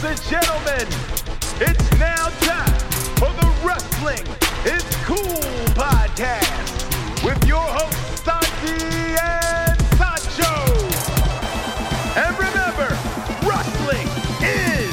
and gentlemen, it's now time for the Wrestling is Cool podcast with your hosts, Santi and Sancho. And remember, wrestling is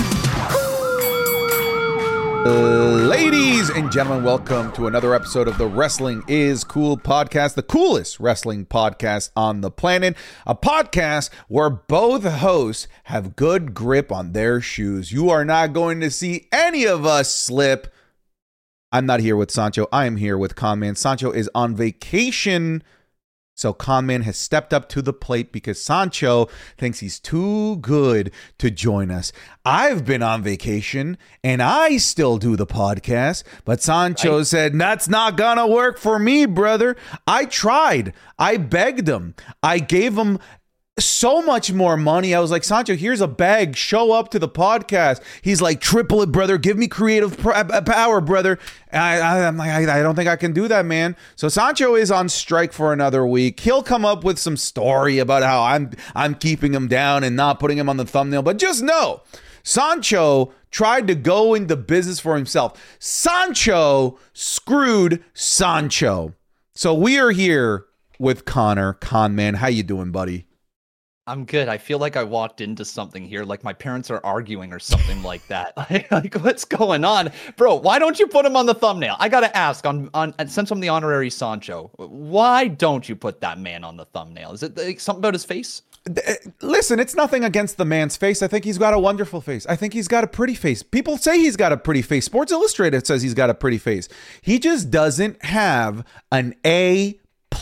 cool. Ladies and gentlemen, welcome to another episode of the Wrestling is Cool podcast, the coolest wrestling podcast on the planet, a podcast where both hosts have good grip on their shoes. You are not going to see any of us slip. I'm not here with Sancho. I am here with Conman. Sancho is on vacation, so Conman has stepped up to the plate because Sancho thinks he's too good to join us. I've been on vacation, and I still do the podcast, but Sancho said, that's not gonna work for me, brother. I tried. I begged him. I gave him so much more money. I was like, Sancho, here's a bag. Show up to the podcast. He's like, triple it, brother. Give me creative power, brother. And I'm like, I don't think I can do that, man. So Sancho is on strike for another week. He'll come up with some story about how I'm keeping him down and not putting him on the thumbnail. But just know, Sancho tried to go into business for himself. Sancho screwed Sancho. So we are here with Connor. Conman, how you doing, buddy? I'm good. I feel like I walked into something here, like my parents are arguing or something like that. Like, what's going on? Bro, why don't you put him on the thumbnail? I gotta ask, since I'm the honorary Sancho, why don't you put that man on the thumbnail? Is it like, something about his face? Listen, it's nothing against the man's face. I think he's got a wonderful face. I think he's got a pretty face. People say he's got a pretty face. Sports Illustrated says he's got a pretty face. He just doesn't have an A+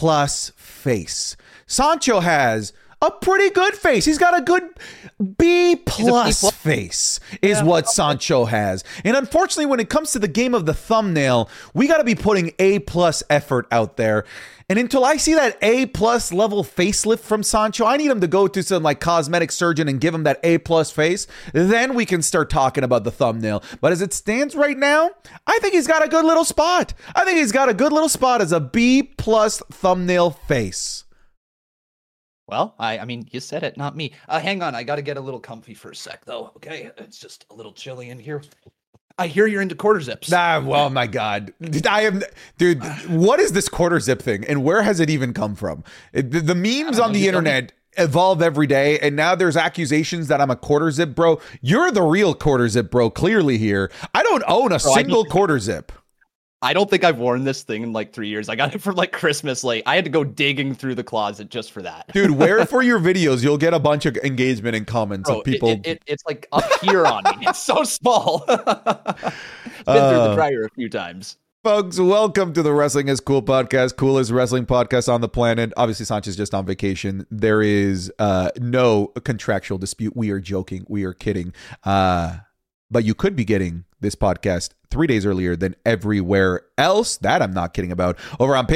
face. Sancho has a pretty good face. He's got a good B+ face is what Sancho has. And unfortunately, when it comes to the game of the thumbnail, we got to be putting A+ effort out there. And until I see that A+ level facelift from Sancho, I need him to go to some like cosmetic surgeon and give him that A+ face. Then we can start talking about the thumbnail. But as it stands right now, I think he's got a good little spot. I think he's got a good little spot as a B+ thumbnail face. Well, I mean, you said it, not me. Hang on, I got to get a little comfy for a sec, though, okay? It's just a little chilly in here. I hear you're into quarter zips. Well, my God. Dude, what is this quarter zip thing, and where has it even come from? The memes on the internet evolve every day, and now there's accusations that I'm a quarter zip bro. You're the real quarter zip bro, clearly here. I don't own a single quarter zip. I don't think I've worn this thing in like 3 years. I got it for like Christmas late. I had to go digging through the closet just for that. Dude, wear it for your videos. You'll get a bunch of engagement and comments of people. It's like up here on me. It's so small. It's been through the dryer a few times. Folks, welcome to the Wrestling is Cool podcast, coolest wrestling podcast on the planet. Obviously, Sancho's just on vacation. There is no contractual dispute. We are joking. We are kidding. But you could be getting this podcast 3 days earlier than everywhere else. That I'm not kidding about. Over on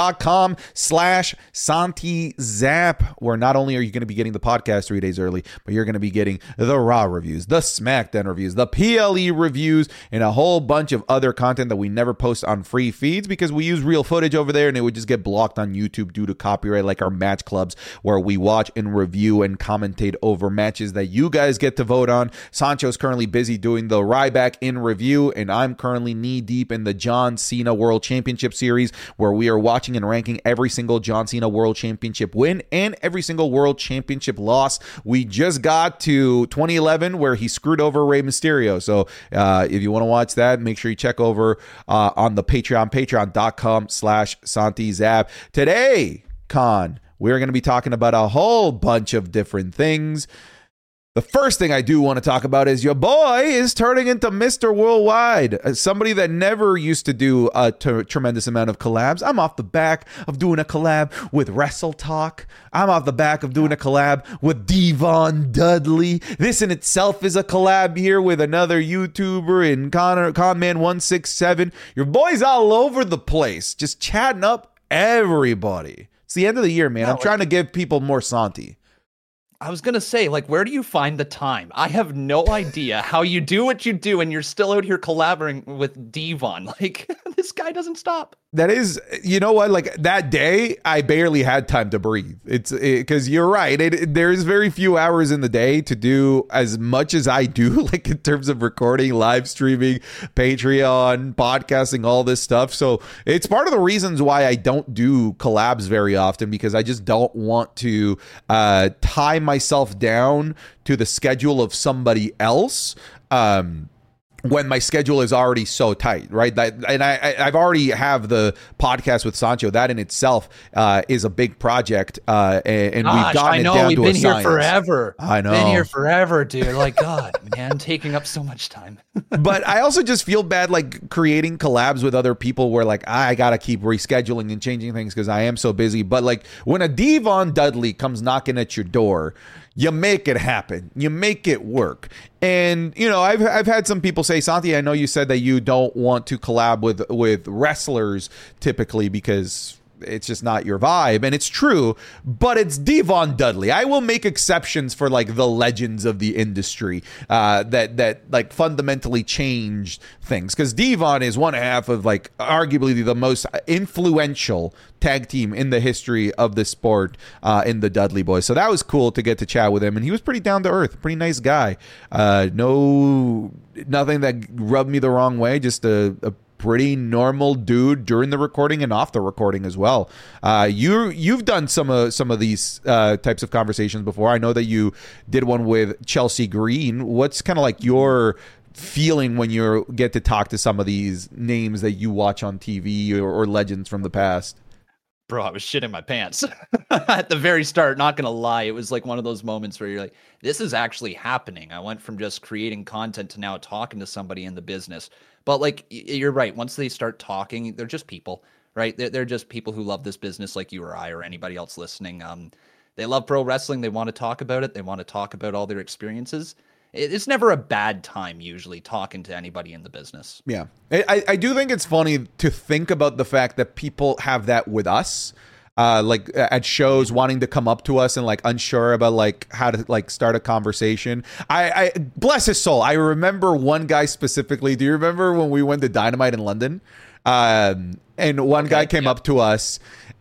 patreon.com/SantiZap, where not only are you going to be getting the podcast 3 days early, but you're going to be getting the Raw reviews, the SmackDown reviews, the PLE reviews, and a whole bunch of other content that we never post on free feeds because we use real footage over there and it would just get blocked on YouTube due to copyright, like our match clubs where we watch and review and commentate over matches that you guys get to vote on. Sancho's currently busy doing the Ryback in review, and I'm currently knee deep in the John Cena World Championship Series, where we are watching and ranking every single John Cena World Championship win and every single World Championship loss. We just got to 2011 where he screwed over Rey Mysterio. So if you want to watch that, make sure you check over on the Patreon, patreon.com/SantiZap. Today, Con, we're going to be talking about a whole bunch of different things. The first thing I do want to talk about is your boy is turning into Mr. Worldwide, somebody that never used to do a tremendous amount of collabs. I'm off the back of doing a collab with Wrestle Talk. I'm off the back of doing a collab with Devon Dudley. This in itself is a collab here with another YouTuber in Conman167. Your boy's all over the place, just chatting up everybody. It's the end of the year, man. I'm trying to give people more Santi. I was going to say, like, where do you find the time? I have no idea how you do what you do and you're still out here collaborating with Devon. Like, this guy doesn't stop. That is, you know what? Like that day, I barely had time to breathe. It's because you're right. There's very few hours in the day to do as much as I do, like in terms of recording, live streaming, Patreon, podcasting, all this stuff. So it's part of the reasons why I don't do collabs very often, because I just don't want to tie myself down to the schedule of somebody else. When my schedule is already so tight, right? And I've already have the podcast with Sancho. That in itself is a big project, and Gosh, we've gotten I know, it down we've to been a here science. forever. I know. Been here forever, dude. Like, God, man, taking up so much time. But I also just feel bad, like creating collabs with other people where like I gotta keep rescheduling and changing things because I am so busy. But like when a Devon Dudley comes knocking at your door, you make it happen. You make it work. And, you know, I've had some people say, Santi, I know you said that you don't want to collab with wrestlers typically because it's just not your vibe. And it's true, but it's Devon Dudley. I will make exceptions for like the legends of the industry that like fundamentally changed things. Because Devon is one half of like arguably the most influential tag team in the history of the sport in the Dudley Boys. So that was cool to get to chat with him. And he was pretty down to earth, pretty nice guy. Nothing that rubbed me the wrong way. Just a pretty normal dude during the recording and off the recording as well. You've done some of these types of conversations before. I know that you did one with Chelsea Green. What's kind of like your feeling when you get to talk to some of these names that you watch on TV or legends from the past? Bro, I was shitting my pants at the very start. Not going to lie. It was like one of those moments where you're like, this is actually happening. I went from just creating content to now talking to somebody in the business. But like, you're right. Once they start talking, they're just people, right? They're just people who love this business like you or I or anybody else listening. They love pro wrestling. They want to talk about it. They want to talk about all their experiences. It's never a bad time usually talking to anybody in the business. Yeah. I do think it's funny to think about the fact that people have that with us. Like at shows wanting to come up to us and like unsure about like how to like start a conversation. I bless his soul. I remember one guy specifically. Do you remember when we went to Dynamite in London? And one guy came up to us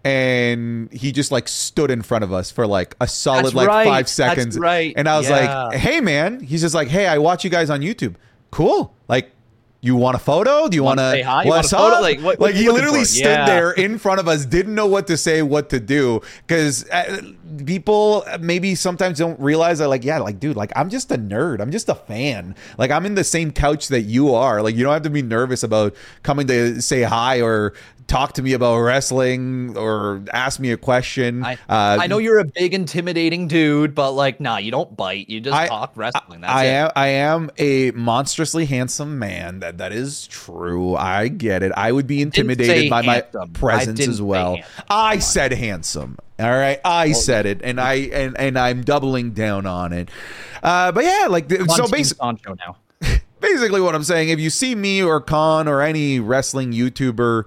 and he just like stood in front of us for like a solid That's like right. 5 seconds. That's right. And I was Yeah. like, hey man, he's just like, hey, I watch you guys on YouTube. Cool. Like, you want a photo? Do you want to say hi? You what's want a photo? up? Like, what Like you he looking literally for? stood Yeah. there in front of us, didn't know what to say, what to do, because people maybe sometimes don't realize that, like, yeah, like, dude, like, I'm just a nerd. I'm just a fan. Like, I'm in the same couch that you are. Like, you don't have to be nervous about coming to say hi or talk to me about wrestling or ask me a question. I know you're a big intimidating dude, but like, nah, you don't bite. You just talk wrestling. That's it. I am a monstrously handsome man. That is true. I get it. I would be intimidated by my presence as well. I said handsome. All right, I said it, and I'm doubling down on it. But yeah, like so basically. Now. Basically what I'm saying, if you see me or Khan or any wrestling YouTuber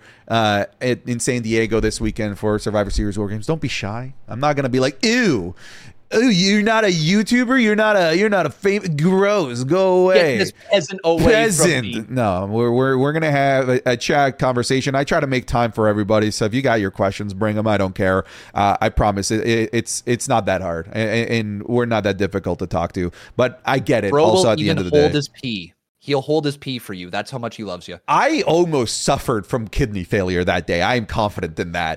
in San Diego this weekend for Survivor Series War Games, don't be shy. I'm not going to be like, ew, you're not a YouTuber? You're not a famous, gross, go away. Get this peasant away from me. No, we're going to have a chat conversation. I try to make time for everybody, so if you got your questions, bring them. I don't care. I promise it's not that hard, and we're not that difficult to talk to, but I get it. Bro also will at the end of the even hold day. his pee. He'll hold his pee for you. That's how much he loves you. I almost suffered from kidney failure that day. I am confident in that.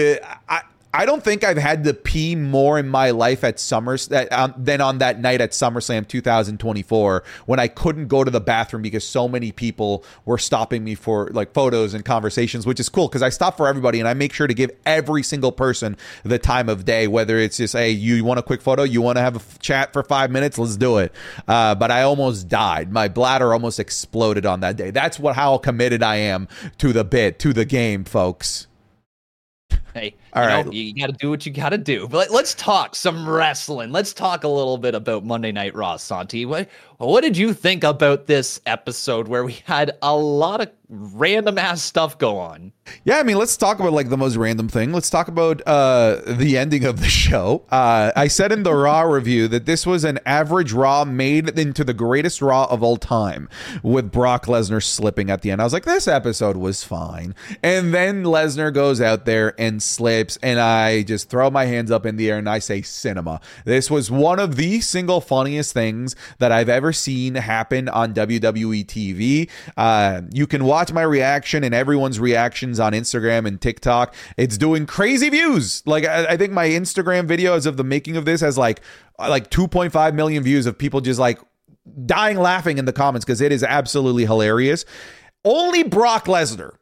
I don't think I've had to pee more in my life at than on that night at SummerSlam 2024 when I couldn't go to the bathroom because so many people were stopping me for like photos and conversations, which is cool because I stop for everybody and I make sure to give every single person the time of day, whether it's just, hey, you want a quick photo? You want to have a chat for 5 minutes? Let's do it. But I almost died. My bladder almost exploded on that day. That's how committed I am to the bit, to the game, folks. Hey, All right. You got to do what you got to do. But let's talk some wrestling. Let's talk a little bit about Monday Night Raw, Santi. What did you think about this episode where we had a lot of random ass stuff go on? Yeah, I mean, let's talk about like the most random thing. Let's talk about the ending of the show. I said in the Raw review that this was an average Raw made into the greatest Raw of all time, with Brock Lesnar slipping at the end. I was like, this episode was fine. And then Lesnar goes out there and slips, and I just throw my hands up in the air and I say cinema. This was one of the single funniest things that I've ever seen happen on WWE TV. You can watch my reaction and everyone's reactions on Instagram and TikTok. It's doing crazy views. Like I think my Instagram videos of the making of this has like 2.5 million views of people just like dying laughing in the comments because it is absolutely hilarious. Only Brock Lesnar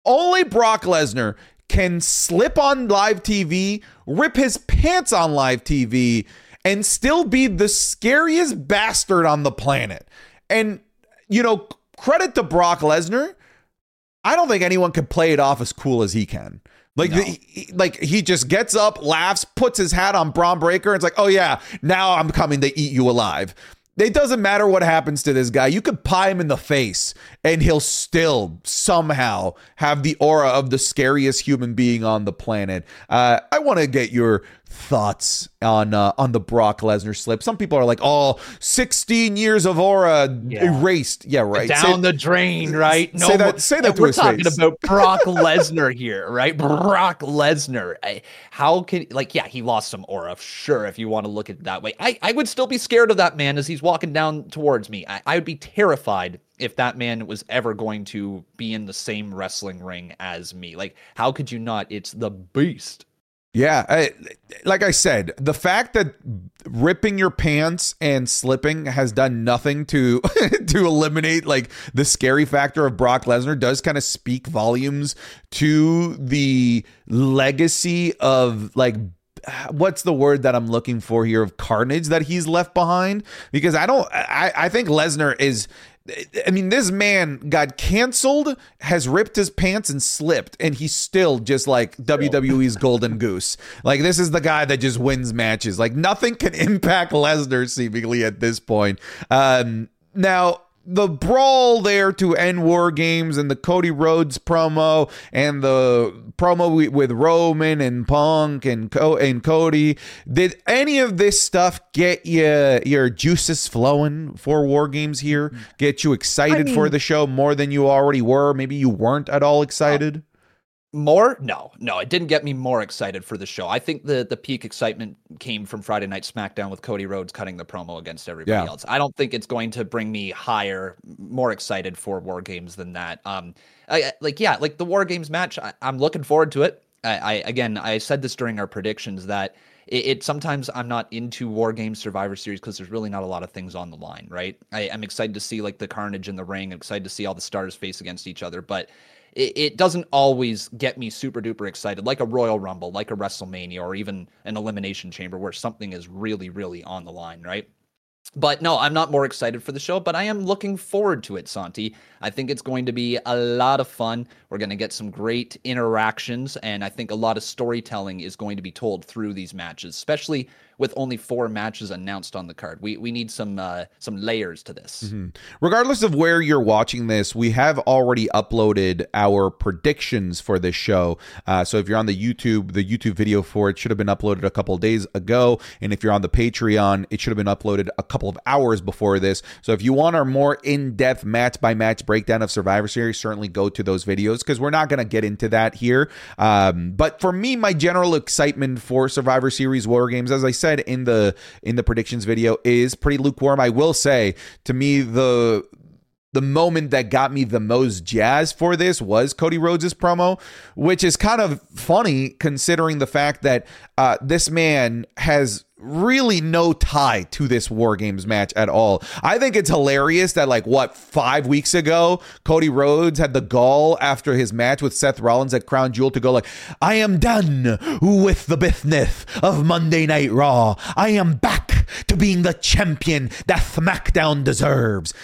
can slip on live TV, rip his pants on live TV, and still be the scariest bastard on the planet. And, you know, credit to Brock Lesnar. I don't think anyone can play it off as cool as he can. Like, no. He just gets up, laughs, puts his hat on Braun Breaker. And it's like, oh yeah, now I'm coming to eat you alive. It doesn't matter what happens to this guy. You could pie him in the face and he'll still somehow have the aura of the scariest human being on the planet. I want to get your thoughts on the Brock Lesnar slip. Some people are like, oh, 16 years of aura erased. Yeah, right. Down the drain, right? No, say that to we're his talking face. about Brock Lesnar here, right? Brock Lesnar. How can, he lost some aura, sure, if you want to look at it that way. I would still be scared of that man as he's walking down towards me. I would be terrified if that man was ever going to be in the same wrestling ring as me. Like, how could you not? It's the beast. Yeah, like I said, the fact that ripping your pants and slipping has done nothing to to eliminate like the scary factor of Brock Lesnar does kind of speak volumes to the legacy of like, what's the word that I'm looking for here, of carnage that he's left behind. Because I think Lesnar is, I mean, this man got canceled, has ripped his pants and slipped, and he's still just like WWE's golden goose. Like, this is the guy that just wins matches. Like, nothing can impact Lesnar seemingly at this point. Now, the brawl there to end War Games and the Cody Rhodes promo and the promo with Roman and Punk and Cody, did any of this stuff get you your juices flowing for War Games here? Get you excited for the show more than you already were? Maybe you weren't at all excited? More? No, it didn't get me more excited for the show. I think the peak excitement came from Friday Night SmackDown with Cody Rhodes cutting the promo against everybody else. I don't think it's going to bring me more excited for War Games than that. Like the War Games match, I'm looking forward to it. I said this during our predictions that it sometimes I'm not into War Games Survivor Series because there's really not a lot of things on the line, right? I'm excited to see like the carnage in the ring. I'm excited to see all the stars face against each other, but it doesn't always get me super duper excited, like a Royal Rumble, like a WrestleMania, or even an Elimination Chamber where something is really, really on the line, right? But no, I'm not more excited for the show, but I am looking forward to it, Santi. I think it's going to be a lot of fun. We're going to get some great interactions, and I think a lot of storytelling is going to be told through these matches, especially with only 4 matches announced on the card. We need some layers to this. Mm-hmm. Regardless of where you're watching this, we have already uploaded our predictions for this show. So if you're on the YouTube video for it should have been uploaded a couple of days ago. And if you're on the Patreon, it should have been uploaded a couple of hours before this. So if you want our more in-depth match-by-match breakdown of Survivor Series, certainly go to those videos because we're not going to get into that here. But for me, my general excitement for Survivor Series War Games, as I said in the predictions video, is pretty lukewarm. I will say, to me, the moment that got me the most jazz for this was Cody Rhodes' promo, which is kind of funny considering the fact that this man has really no tie to this War Games match at all. I think it's hilarious that 5 weeks ago, Cody Rhodes had the gall after his match with Seth Rollins at Crown Jewel to go like, I am done with the business of Monday Night Raw. I am back to being the champion that SmackDown deserves.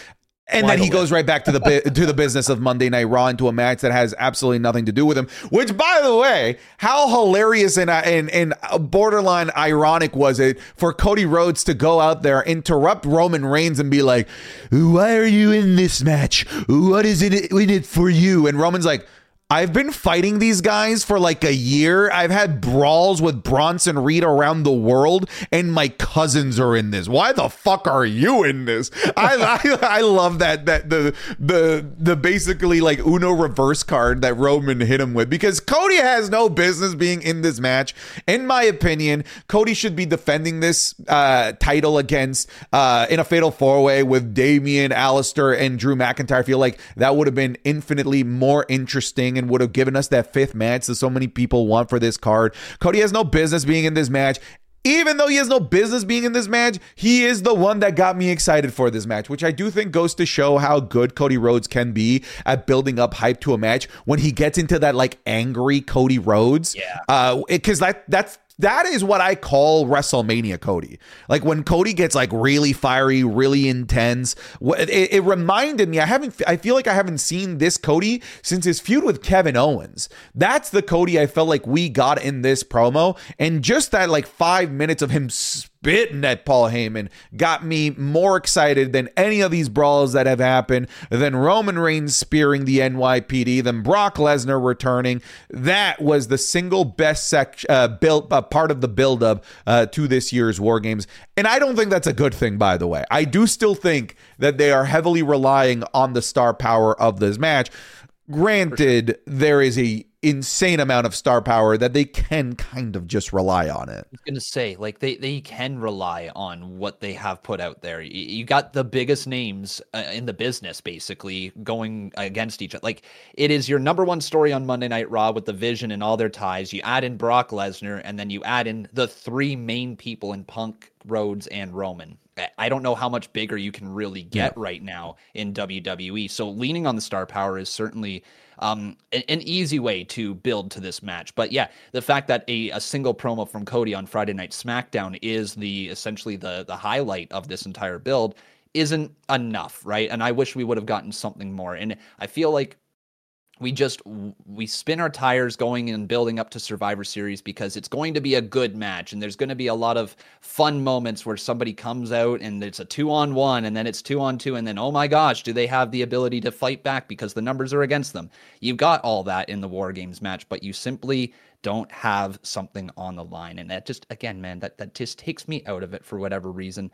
And then he goes right back to the business of Monday Night Raw into a match that has absolutely nothing to do with him. Which, by the way, how hilarious and borderline ironic was it for Cody Rhodes to go out there, interrupt Roman Reigns, and be like, "Why are you in this match? What is it in it for you?" And Roman's like, I've been fighting these guys for like a year. I've had brawls with Bronson Reed around the world, and my cousins are in this. Why the fuck are you in this? I love that the basically like Uno reverse card that Roman hit him with, because Cody has no business being in this match. In my opinion, Cody should be defending this title against in a fatal 4-way with Damian, Alistair, and Drew McIntyre. I feel like that would have been infinitely more interesting and would have given us that fifth match that so many people want for this card. Cody has no business being in this match. Even though he has no business being in this match, he is the one that got me excited for this match, which I do think goes to show how good Cody Rhodes can be at building up hype to a match when he gets into that like angry Cody Rhodes. Yeah. Because that is what I call WrestleMania Cody. Like when Cody gets like really fiery, really intense. It reminded me, I feel like I haven't seen this Cody since his feud with Kevin Owens. That's the Cody I felt like we got in this promo. And just that like 5 minutes of him spitting at Paul Heyman got me more excited than any of these brawls that have happened, than Roman Reigns spearing the NYPD, than Brock Lesnar returning. That was the single best part of the buildup to this year's War Games. And I don't think that's a good thing, by the way. I do still think that they are heavily relying on the star power of this match. Granted, there is a insane amount of star power that they can kind of just rely on it. I was going to say, like, they can rely on what they have put out there. You got the biggest names in the business, basically, going against each other. Like, it is your number one story on Monday Night Raw with the Vision and all their ties. You add in Brock Lesnar, and then you add in the three main people in Punk, Rhodes, and Roman. I don't know how much bigger you can really get right now in WWE. So leaning on the star power is certainly an easy way to build to this match. But yeah, the fact that a single promo from Cody on Friday Night SmackDown is essentially the highlight of this entire build isn't enough, right? And I wish we would have gotten something more. And I feel like we spin our tires going and building up to Survivor Series because it's going to be a good match, and there's going to be a lot of fun moments where somebody comes out and it's a 2-on-1 and then it's 2-on-2, and then, oh my gosh, do they have the ability to fight back because the numbers are against them? You've got all that in the War Games match, but you simply don't have something on the line. And that just, again, man, that just takes me out of it for whatever reason.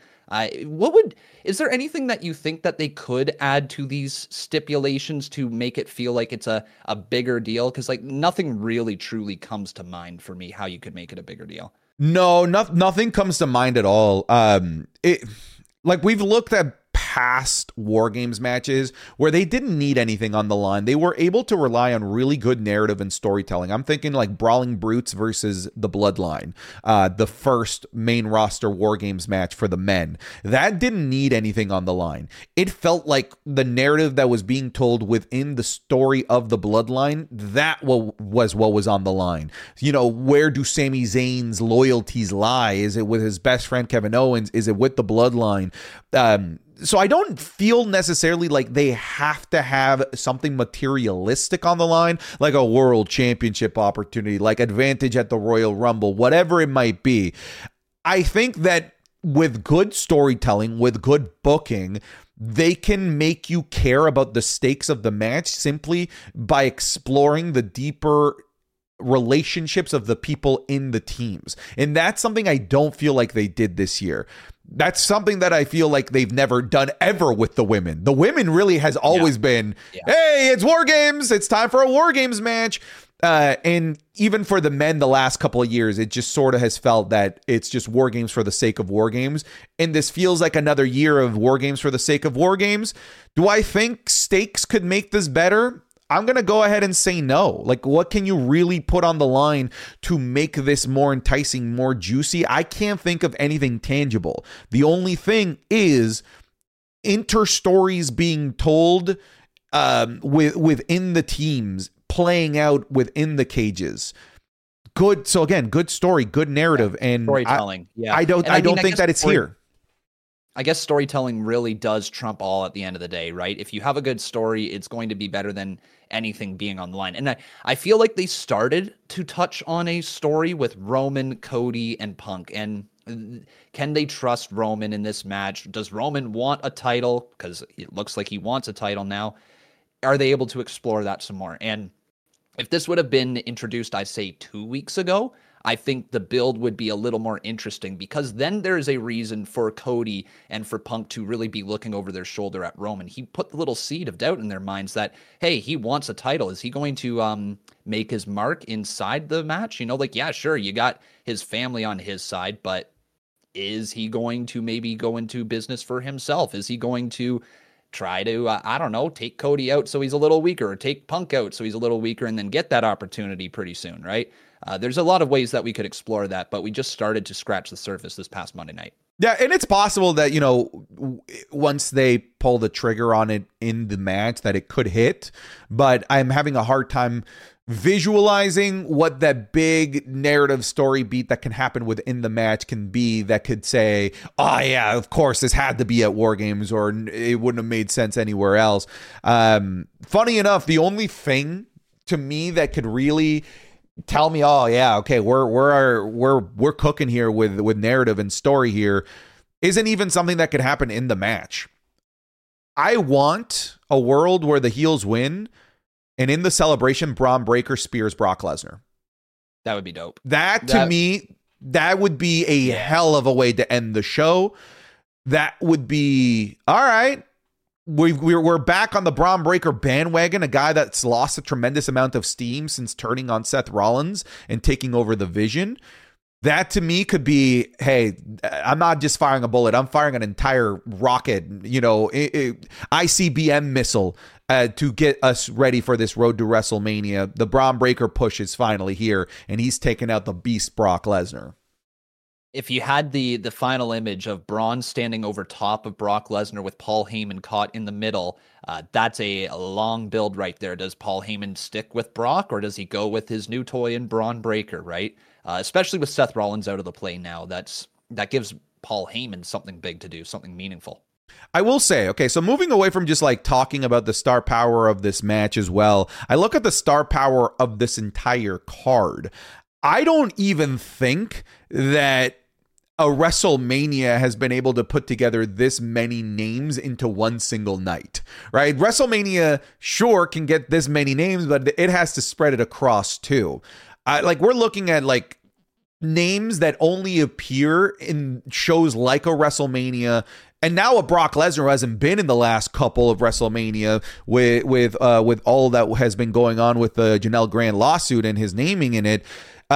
Is there anything that you think that they could add to these stipulations to make it feel like it's a bigger deal? Because like nothing really truly comes to mind for me how you could make it a bigger deal. No, nothing comes to mind at all. Like we've looked at past War Games matches where they didn't need anything on the line. They were able to rely on really good narrative and storytelling. I'm thinking like Brawling Brutes versus the Bloodline, the first main roster War Games match for the men. That didn't need anything on the line. It felt like the narrative that was being told within the story of the Bloodline, that was what was on the line. You know, where do Sami Zayn's loyalties lie? Is it with his best friend Kevin Owens? Is it with the Bloodline? So I don't feel necessarily like they have to have something materialistic on the line, like a world championship opportunity, like advantage at the Royal Rumble, whatever it might be. I think that with good storytelling, with good booking, they can make you care about the stakes of the match simply by exploring the deeper relationships of the people in the teams. And that's something I don't feel like they did this year. That's something that I feel like they've never done ever with the women. The women really has always been, hey, it's War Games. It's time for a War Games match. And even for the men the last couple of years, it just sort of has felt that it's just War Games for the sake of War Games. And this feels like another year of War Games for the sake of War Games. Do I think stakes could make this better? I'm going to go ahead and say no. Like, what can you really put on the line to make this more enticing, more juicy? I can't think of anything tangible. The only thing is inter-stories being told within the teams, playing out within the cages. Good. So again, good story, good narrative, and storytelling. I don't think that it's here. I guess storytelling really does trump all at the end of the day, right? If you have a good story, it's going to be better than anything being on the line. And I feel like they started to touch on a story with Roman, Cody, and Punk. And can they trust Roman in this match? Does Roman want a title? Because it looks like he wants a title now. Are they able to explore that some more? And if this would have been introduced, I say 2 weeks ago, I think the build would be a little more interesting, because then there is a reason for Cody and for Punk to really be looking over their shoulder at Roman. He put the little seed of doubt in their minds that, hey, he wants a title. Is he going to make his mark inside the match? Like, yeah, sure, you got his family on his side, but is he going to maybe go into business for himself? Is he going to try to, I don't know, take Cody out so he's a little weaker, or take Punk out so he's a little weaker, and then get that opportunity pretty soon, right? There's a lot of ways that we could explore that, but we just started to scratch the surface this past Monday night. Yeah, and it's possible that, once they pull the trigger on it in the match, that it could hit, but I'm having a hard time visualizing what that big narrative story beat that can happen within the match can be, that could say, oh yeah, of course this had to be at War Games, or it wouldn't have made sense anywhere else. Funny enough, the only thing to me that could really tell me, oh yeah, okay, we're cooking here with narrative and story here, isn't even something that could happen in the match. I want a world where the heels win, and in the celebration, Braun Breaker spears Brock Lesnar. That would be dope. That to me, that would be a hell of a way to end the show. That would be, all right, we're back on the Braun Breaker bandwagon, a guy that's lost a tremendous amount of steam since turning on Seth Rollins and taking over the Vision. That to me could be, hey, I'm not just firing a bullet, I'm firing an entire rocket, ICBM missile to get us ready for this road to WrestleMania. The Braun Breaker push is finally here, and he's taken out the beast Brock Lesnar. If you had the final image of Braun standing over top of Brock Lesnar with Paul Heyman caught in the middle, that's a long build right there. Does Paul Heyman stick with Brock, or does he go with his new toy in Braun Breaker, right? Especially with Seth Rollins out of the play now, that gives Paul Heyman something big to do, something meaningful. I will say, okay, so moving away from just like talking about the star power of this match as well, I look at the star power of this entire card. I don't even think that a WrestleMania has been able to put together this many names into one single night, right? WrestleMania sure can get this many names, but it has to spread it across too. We're looking at like names that only appear in shows like a WrestleMania, and now a Brock Lesnar who hasn't been in the last couple of WrestleMania with all that has been going on with the Janelle Grant lawsuit and his naming in it.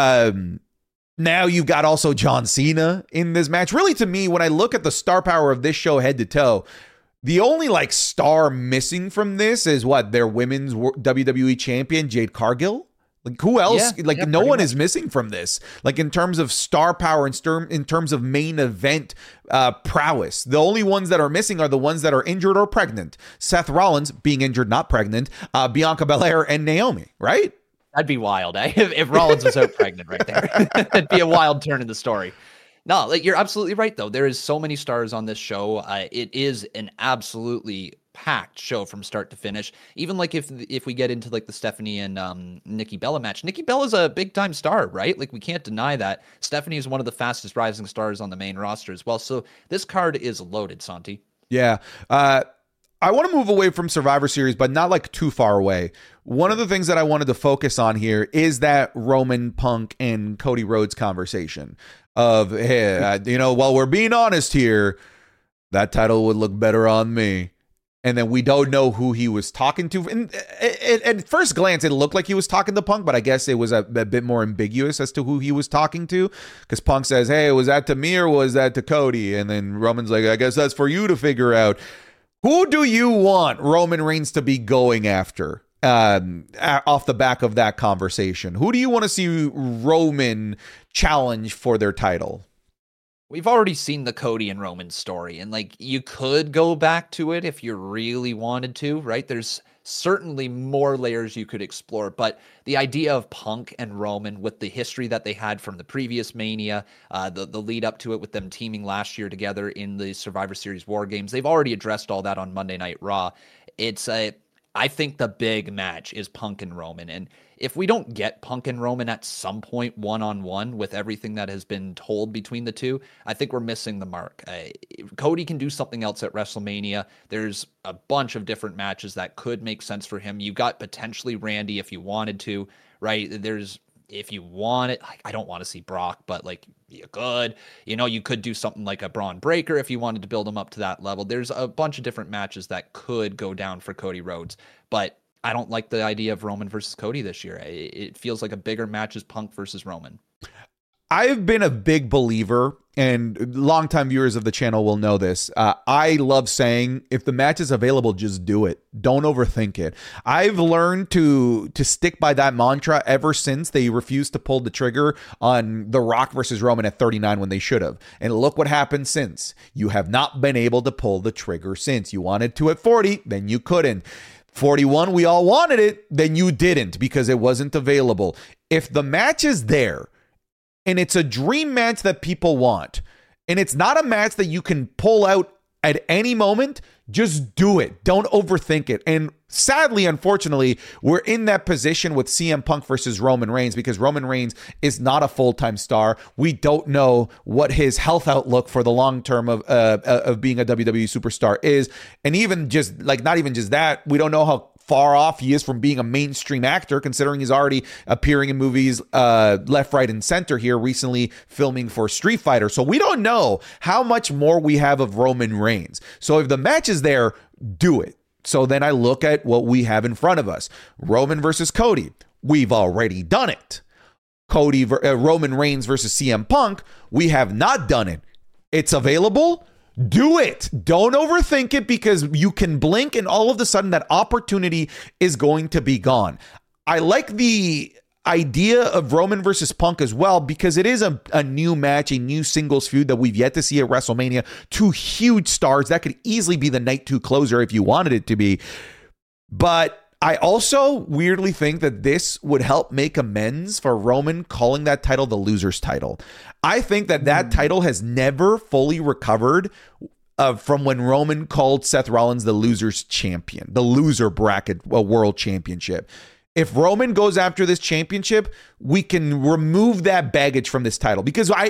Now you've got also John Cena in this match. Really, to me, when I look at the star power of this show head to toe, the only like star missing from this is their women's WWE champion, Jade Cargill. Like, who else? No one is missing from this. Like, in terms of star power, in terms of main event prowess, the only ones that are missing are the ones that are injured or pregnant. Seth Rollins being injured, not pregnant. Bianca Belair and Naomi, right? That'd be wild, eh? If Rollins was out pregnant right there. It'd be a wild turn in the story. No, like, you're absolutely right, though. There is so many stars on this show. It is an absolutely packed show from start to finish. Even like if we get into like the Stephanie and Nikki Bella match, Nikki Bella's a big time star, right? Like, we can't deny that. Stephanie is one of the fastest rising stars on the main roster as well. So this card is loaded, Santi. Yeah. I want to move away from Survivor Series, but not like too far away. One of the things that I wanted to focus on here is that Roman, Punk, and Cody Rhodes conversation of, hey, while we're being honest here, that title would look better on me. And then we don't know who he was talking to. And at first glance, it looked like he was talking to Punk, but I guess it was a bit more ambiguous as to who he was talking to. Because Punk says, hey, was that to me or was that to Cody? And then Roman's like, I guess that's for you to figure out. Who do you want Roman Reigns to be going after off the back of that conversation? Who do you want to see Roman challenge for their title? We've already seen the Cody and Roman story, and like, you could go back to it if you really wanted to, right? There's certainly more layers you could explore. But the idea of Punk and Roman, with the history that they had from the previous Mania, the lead up to it with them teaming last year together in the Survivor Series War Games, they've already addressed all that on Monday Night Raw. I think the big match is Punk and Roman. And if we don't get Punk and Roman at some point one-on-one with everything that has been told between the two, I think we're missing the mark. Cody can do something else at WrestleMania. There's a bunch of different matches that could make sense for him. You got potentially Randy if you wanted to, right? If you want it, I don't want to see Brock, but like you could, you could do something like a Braun Breaker if you wanted to build him up to that level. There's a bunch of different matches that could go down for Cody Rhodes, but I don't like the idea of Roman versus Cody this year. It feels like a bigger match is Punk versus Roman. I've been a big believer, and longtime viewers of the channel will know this. I love saying, if the match is available, just do it. Don't overthink it. I've learned to stick by that mantra ever since they refused to pull the trigger on The Rock versus Roman at 39 when they should have. And look what happened since. You have not been able to pull the trigger since. You wanted to at 40, then you couldn't. 41, we all wanted it, then you didn't because it wasn't available. If the match is there, and it's a dream match that people want, and it's not a match that you can pull out at any moment, just do it. Don't overthink it. And sadly, unfortunately, we're in that position with CM Punk versus Roman Reigns because Roman Reigns is not a full-time star. We don't know what his health outlook for the long term of being a WWE superstar is. And even just like, not even just that, we don't know how far off he is from being a mainstream actor, considering he's already appearing in movies left, right, and center here, recently filming for Street Fighter. So we don't know how much more we have of Roman Reigns. So if the match is there, do it. So then I look at what we have in front of us. Roman versus Cody. We've already done it. Roman Reigns versus CM Punk. We have not done it. It's available. Do it. Don't overthink it because you can blink and all of a sudden that opportunity is going to be gone. I like the idea of Roman versus Punk as well because it is a new match, a new singles feud that we've yet to see at WrestleMania. Two huge stars. That could easily be the night two closer if you wanted it to be. But I also weirdly think that this would help make amends for Roman calling that title the loser's title. I think that title has never fully recovered from when Roman called Seth Rollins the loser's champion, the loser bracket world championship. If Roman goes after this championship, we can remove that baggage from this title because I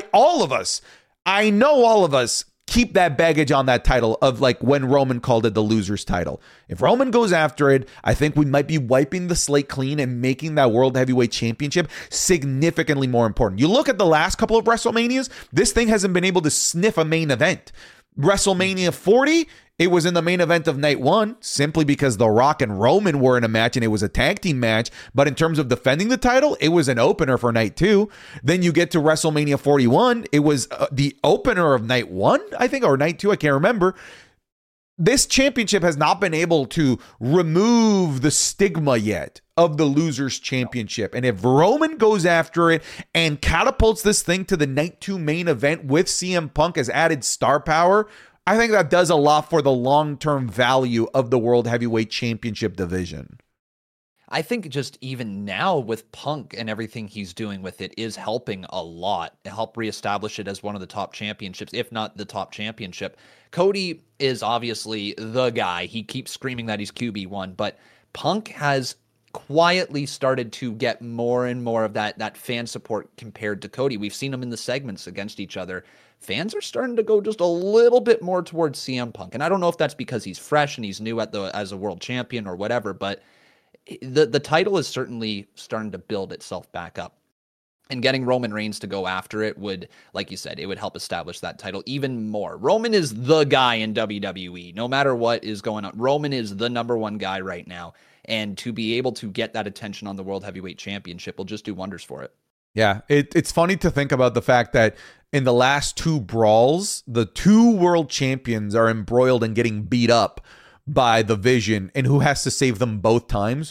know all of us keep that baggage on that title of like when Roman called it the loser's title. If Roman goes after it, I think we might be wiping the slate clean and making that World Heavyweight Championship significantly more important. You look at the last couple of WrestleManias, this thing hasn't been able to sniff a main event. WrestleMania 40, it was in the main event of night one simply because The Rock and Roman were in a match and it was a tag team match. But in terms of defending the title, it was an opener for night two. Then you get to WrestleMania 41. It was the opener of night one, I think, or night two. I can't remember. This championship has not been able to remove the stigma yet of the loser's championship. And if Roman goes after it and catapults this thing to the night two main event with CM Punk as added star power, I think that does a lot for the long-term value of the World Heavyweight Championship division. I think just even now with Punk and everything he's doing with it is helping a lot to help reestablish it as one of the top championships, if not the top championship. Cody is obviously the guy. He keeps screaming that he's QB1, but Punk has quietly started to get more and more of that fan support compared to Cody. We've seen him in the segments against each other. Fans are starting to go just a little bit more towards CM Punk. And I don't know if that's because he's fresh and he's new as a world champion or whatever, but the title is certainly starting to build itself back up. And getting Roman Reigns to go after it would, like you said, it would help establish that title even more. Roman is the guy in WWE. No matter what is going on, Roman is the number one guy right now. And to be able to get that attention on the World Heavyweight Championship will just do wonders for it. Yeah, it's funny to think about the fact that in the last two brawls, the two world champions are embroiled and getting beat up by the Vision, and who has to save them both times?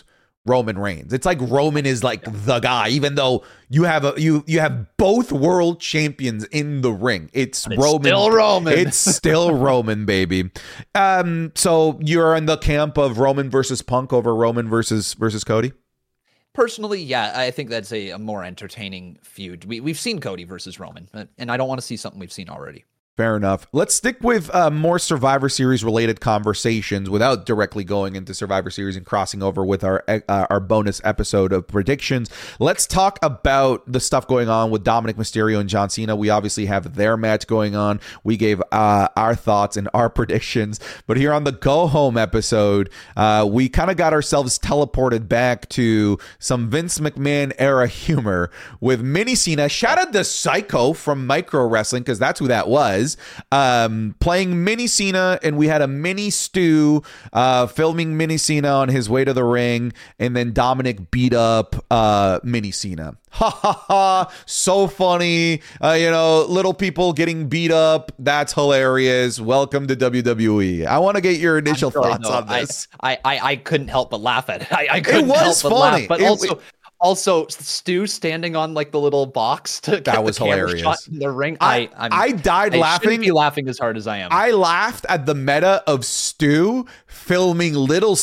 Roman Reigns. It's like Roman is like the guy, even though you have you have both world champions in the ring. It's Roman. Still Roman. It's still Roman, baby. So you're in the camp of Roman versus Punk over Roman versus Cody? Personally, yeah, I think that's a more entertaining feud. We've seen Cody versus Roman, and I don't want to see something we've seen already. Fair enough. Let's stick with more Survivor Series related conversations without directly going into Survivor Series and crossing over with our bonus episode of predictions. Let's talk about the stuff going on with Dominic Mysterio and John Cena. We obviously have their match going on. We gave our thoughts and our predictions. But here on the Go Home episode, we kind of got ourselves teleported back to some Vince McMahon era humor with Mini Cena. Shout out to Psycho from Micro Wrestling, because that's who that was. Playing Mini Cena, and we had a Mini Stu filming Mini Cena on his way to the ring, and then Dominic beat up Mini Cena. Ha ha ha, so funny. Little people getting beat up, that's hilarious. Welcome to WWE. I want to get your initial thoughts on this. I couldn't help but laugh at it. I couldn't it was help but funny laugh, but also Stu standing on like the little box to get that was the camera hilarious. Shot in the ring. I died laughing. Shouldn't be laughing as hard as I am. I laughed at the meta of Stu filming Little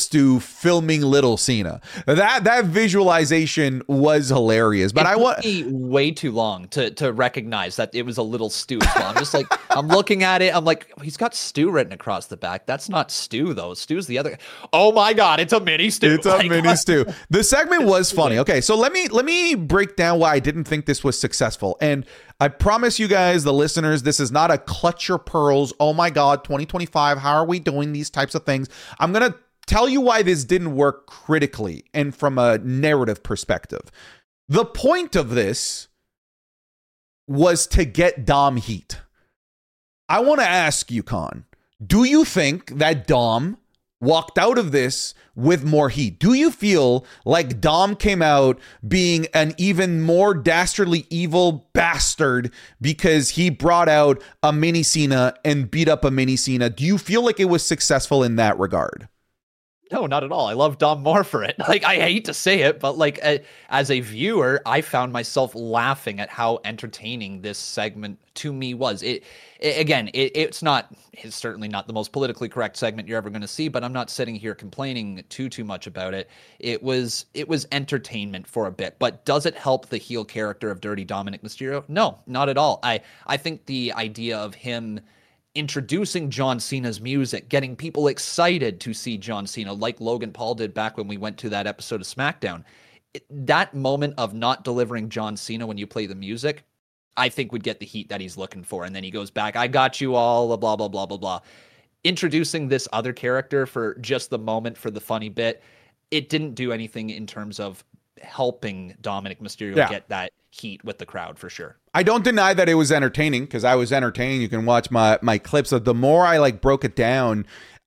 Cena. That visualization was hilarious. But it took me way too long to recognize that it was a little Stu as well. I'm just like, I'm looking at it. I'm like, he's got Stu written across the back. That's not Stu though. Stu's the other. Oh my God, it's a Mini Stu. It's a Mini Stu. The segment was funny. Okay, so let me break down why I didn't think this was successful. And I promise you guys, the listeners, this is not a clutch your pearls. Oh my God, 2025. How are we doing these types of things? I'm going to tell you why this didn't work critically and from a narrative perspective. The point of this was to get Dom heat. I want to ask you, Khan, do you think that Dom walked out of this with more heat? Do you feel like Dom came out being an even more dastardly evil bastard because he brought out a Mini Cena and beat up a Mini Cena? Do you feel like it was successful in that regard? No, not at all. I love Dom more for it. Like, I hate to say it, but like as a viewer, I found myself laughing at how entertaining this segment to me was. It's certainly not the most politically correct segment you're ever going to see, but I'm not sitting here complaining too much about it. It was entertainment for a bit, but does it help the heel character of Dirty Dominic Mysterio? No, not at all. I think the idea of him introducing John Cena's music, getting people excited to see John Cena, like Logan Paul did back when we went to that episode of SmackDown. That moment of not delivering John Cena when you play the music, I think would get the heat that he's looking for. And then he goes back, I got you all, blah, blah, blah, blah, blah. Introducing this other character for just the moment, for the funny bit, it didn't do anything in terms of helping Dominic Mysterio get that heat with the crowd, for sure. I don't deny that it was entertaining, because I was entertained. You can watch my clips. The more I broke it down,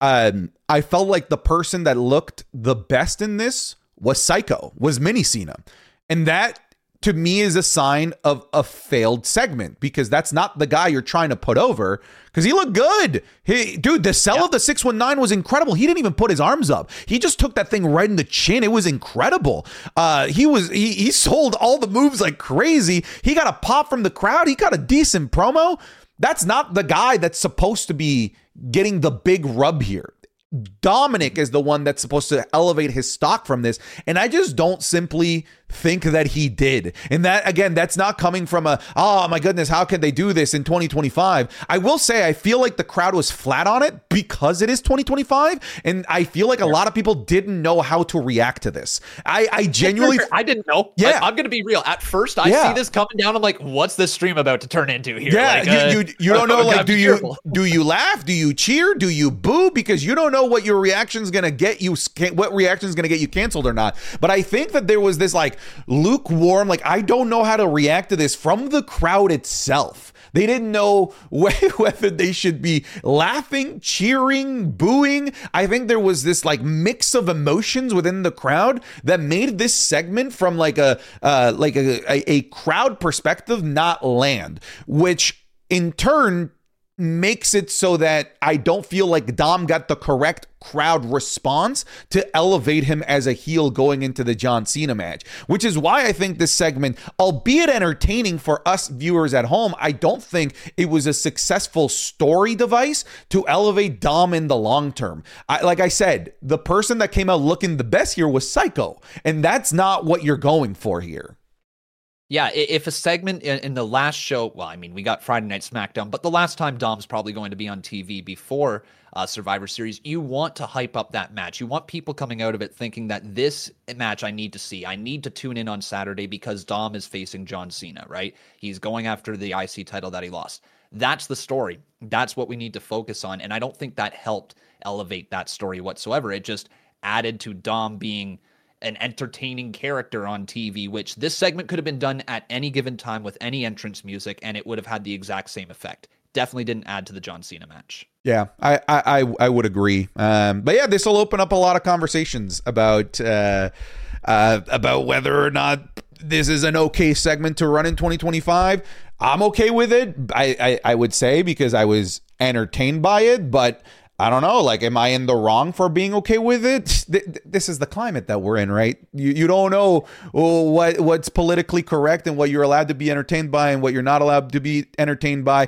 I felt like the person that looked the best in this was Mini Cena. And that, to me, is a sign of a failed segment, because that's not the guy you're trying to put over, because he looked good. The sell of the 619 was incredible. He didn't even put his arms up. He just took that thing right in the chin. It was incredible. He sold all the moves like crazy. He got a pop from the crowd. He got a decent promo. That's not the guy that's supposed to be getting the big rub here. Dominic is the one that's supposed to elevate his stock from this, and I just don't simply think that he did. And that, again, that's not coming from oh my goodness, how can they do this in 2025? I will say I feel like the crowd was flat on it because it is 2025, and I feel like a lot of people didn't know how to react to this. I genuinely I didn't know. Yeah, I'm gonna be real. At first I see this coming down, I'm like, what's this stream about to turn into here? Yeah, you don't know, like, do you laugh, do you cheer, do you boo, because you don't know what your reaction is gonna get you, what reaction is gonna get you canceled or not. But I think that there was this lukewarm, I don't know how to react to this from the crowd itself. They didn't know whether they should be laughing, cheering, booing. I think there was this mix of emotions within the crowd that made this segment from a crowd perspective not land, which in turn makes it so that I don't feel like Dom got the correct crowd response to elevate him as a heel going into the John Cena match, which is why I think this segment, albeit entertaining for us viewers at home, I don't think it was a successful story device to elevate Dom in the long term. Like I said, the person that came out looking the best here was Psycho, and that's not what you're going for here. Yeah, if a segment in the last show, well, I mean, we got Friday Night SmackDown, but the last time Dom's probably going to be on TV before Survivor Series, you want to hype up that match. You want people coming out of it thinking that this match I need to see. I need to tune in on Saturday because Dom is facing John Cena, right? He's going after the IC title that he lost. That's the story. That's what we need to focus on. And I don't think that helped elevate that story whatsoever. It just added to Dom being an entertaining character on TV, which this segment could have been done at any given time with any entrance music, and it would have had the exact same effect. Definitely didn't add to the John Cena match. Yeah, I would agree. But yeah, this will open up a lot of conversations about whether or not this is an okay segment to run in 2025. I'm okay with it. I would say, because I was entertained by it, but I don't know, like, am I in the wrong for being okay with it? This is the climate that we're in, right? You don't know what's politically correct and what you're allowed to be entertained by and what you're not allowed to be entertained by.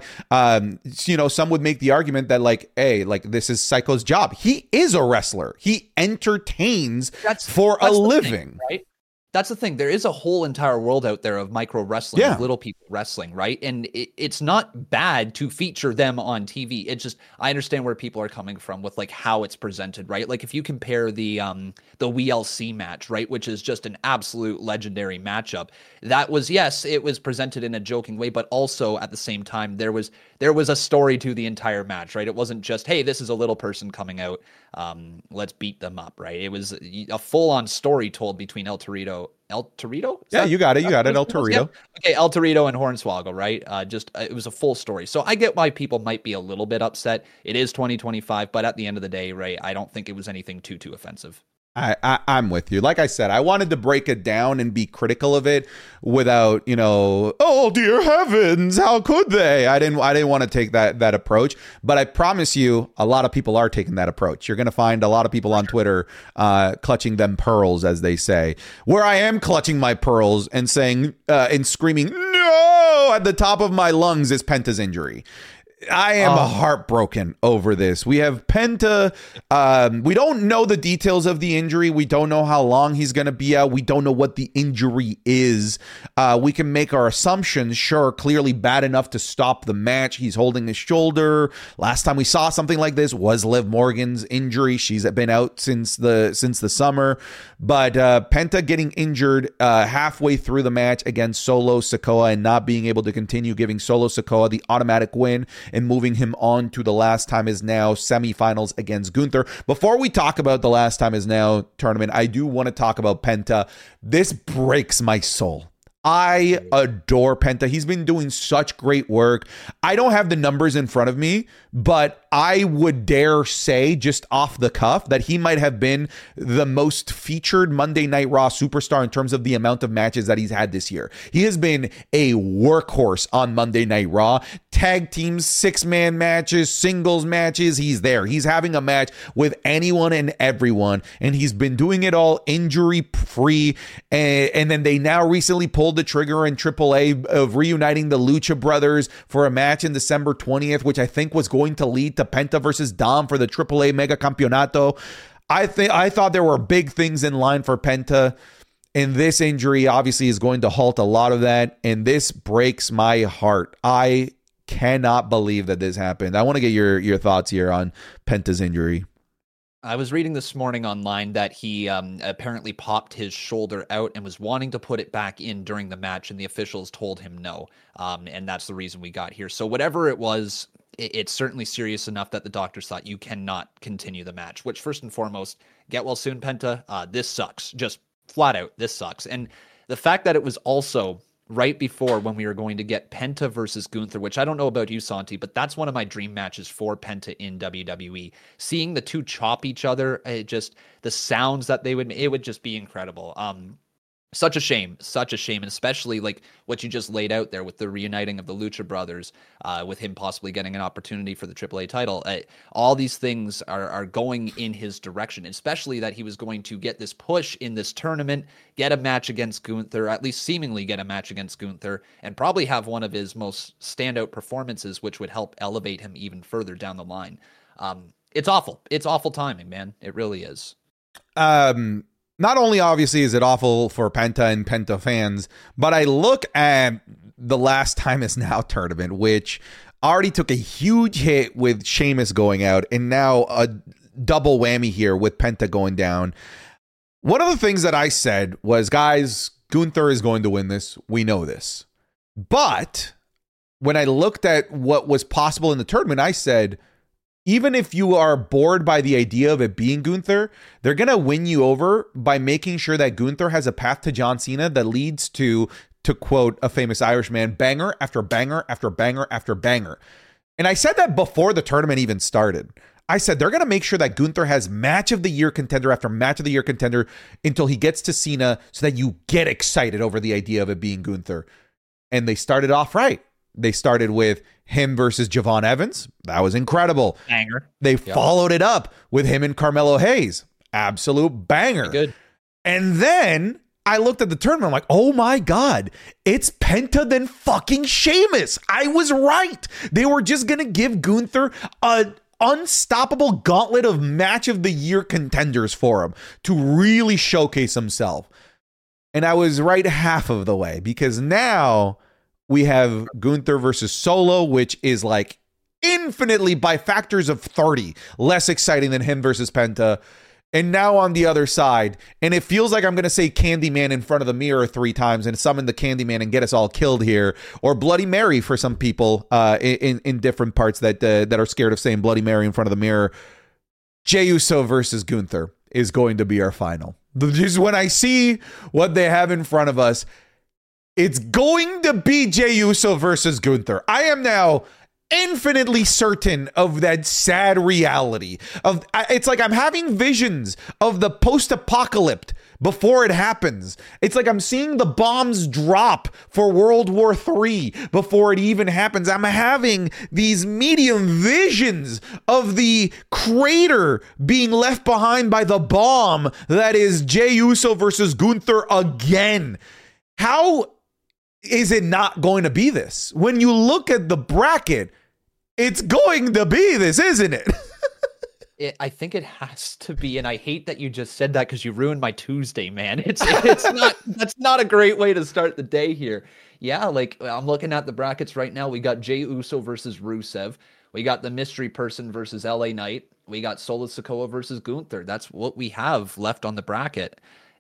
Some would make the argument that, like, hey, like, this is Psycho's job. He is a wrestler. He entertains for a living. Thing, right? That's the thing. There is a whole entire world out there of micro wrestling, of little people wrestling, right? And it's not bad to feature them on TV. It's just, I understand where people are coming from with, like, how it's presented, right? Like, if you compare the WLC match, right, which is just an absolute legendary matchup, that was, yes, it was presented in a joking way, but also at the same time, there was a story to the entire match, right? It wasn't just, hey, this is a little person coming out, let's beat them up, right? It was a full-on story told between El Torito? Yeah, you got it. El Torito. Yeah. Okay, El Torito and Hornswoggle, right? It was a full story. So I get why people might be a little bit upset. It is 2025, but at the end of the day, right, I don't think it was anything too offensive. I'm with you. Like I said, I wanted to break it down and be critical of it without, oh dear heavens, how could they? I didn't want to take that approach, but I promise you, a lot of people are taking that approach. You're going to find a lot of people on Twitter clutching them pearls, as they say. Where I am clutching my pearls and saying and screaming no at the top of my lungs is Penta's injury. I am heartbroken over this. We have Penta. We don't know the details of the injury. We don't know how long he's going to be out. We don't know what the injury is. We can make our assumptions. Sure, clearly bad enough to stop the match. He's holding his shoulder. Last time we saw something like this was Liv Morgan's injury. She's been out since the summer. But Penta getting injured halfway through the match against Solo Sikoa and not being able to continue, giving Solo Sikoa the automatic win and moving him on to the Last Time Is Now semifinals against Gunther. Before we talk about the Last Time Is Now tournament, I do want to talk about Penta. This breaks my soul. I adore Penta. He's been doing such great work. I don't have the numbers in front of me, but I would dare say, just off the cuff, that he might have been the most featured Monday Night Raw superstar in terms of the amount of matches that he's had this year. He has been a workhorse on Monday Night Raw. Tag teams, 6-man matches, singles matches. He's there. He's having a match with anyone and everyone, and he's been doing it all injury-free. And then they now recently pulled the trigger in AAA of reuniting the Lucha Brothers for a match in December 20th, which I think was going to lead to Penta versus Dom for the AAA Mega Campeonato. I thought there were big things in line for Penta, and this injury obviously is going to halt a lot of that, and this breaks my heart. I cannot believe that this happened. I want to get your thoughts here on Penta's injury. I was reading this morning online that he apparently popped his shoulder out and was wanting to put it back in during the match, and the officials told him no. And that's the reason we got here. So whatever it was, it's certainly serious enough that the doctors thought you cannot continue the match, which, first and foremost, get well soon, Penta. This sucks. Just flat out, this sucks. And the fact that it was also right before when we were going to get Penta versus Gunther, which I don't know about you, Santi, but that's one of my dream matches for Penta in WWE. Seeing the two chop each other, the sounds that they would, it would just be incredible. Such a shame, and especially like what you just laid out there with the reuniting of the Lucha Brothers, with him possibly getting an opportunity for the AAA title. All these things are going in his direction, especially that he was going to get this push in this tournament, get a match against Gunther, at least seemingly get a match against Gunther, and probably have one of his most standout performances, which would help elevate him even further down the line. It's awful. It's awful timing, man. It really is. Not only obviously is it awful for Penta and Penta fans, but I look at the Last Time Is Now tournament, which already took a huge hit with Sheamus going out, and now a double whammy here with Penta going down. One of the things that I said was, guys, Gunther is going to win this. We know this. But when I looked at what was possible in the tournament, I said, even if you are bored by the idea of it being Gunther, they're going to win you over by making sure that Gunther has a path to John Cena that leads to quote a famous Irishman, banger after banger after banger after banger. And I said that before the tournament even started. I said they're going to make sure that Gunther has match of the year contender after match of the year contender until he gets to Cena so that you get excited over the idea of it being Gunther. And they started off right. They started with him versus Javon Evans. That was incredible. Banger. They followed it up with him and Carmelo Hayes. Absolute banger. Good. And then I looked at the tournament. I'm like, oh my God, it's Penta then fucking Sheamus. I was right. They were just going to give Gunther an unstoppable gauntlet of match of the year contenders for him to really showcase himself. And I was right half of the way, because now we have Gunther versus Solo, which is like infinitely by factors of 30 less exciting than him versus Penta. And now on the other side, and it feels like I'm going to say Candyman in front of the mirror 3 times and summon the Candyman and get us all killed here, or Bloody Mary for some people in different parts that are scared of saying Bloody Mary in front of the mirror. Jey Uso versus Gunther is going to be our final. Just when I see what they have in front of us, it's going to be Jey Uso versus Gunther. I am now infinitely certain of that sad reality. It's like I'm having visions of the post-apocalypse before it happens. It's like I'm seeing the bombs drop for World War III before it even happens. I'm having these medium visions of the crater being left behind by the bomb that is Jey Uso versus Gunther again. How is it not going to be this? When you look at the bracket, it's going to be this, isn't it? I think it has to be, and I hate that you just said that because you ruined my Tuesday, man. It's not, that's not a great way to start the day here. Yeah, like I'm looking at the brackets right now. We got Jey Uso versus Rusev. We got the mystery person versus LA Knight. We got Solo Sikoa versus Gunther. That's what we have left on the bracket.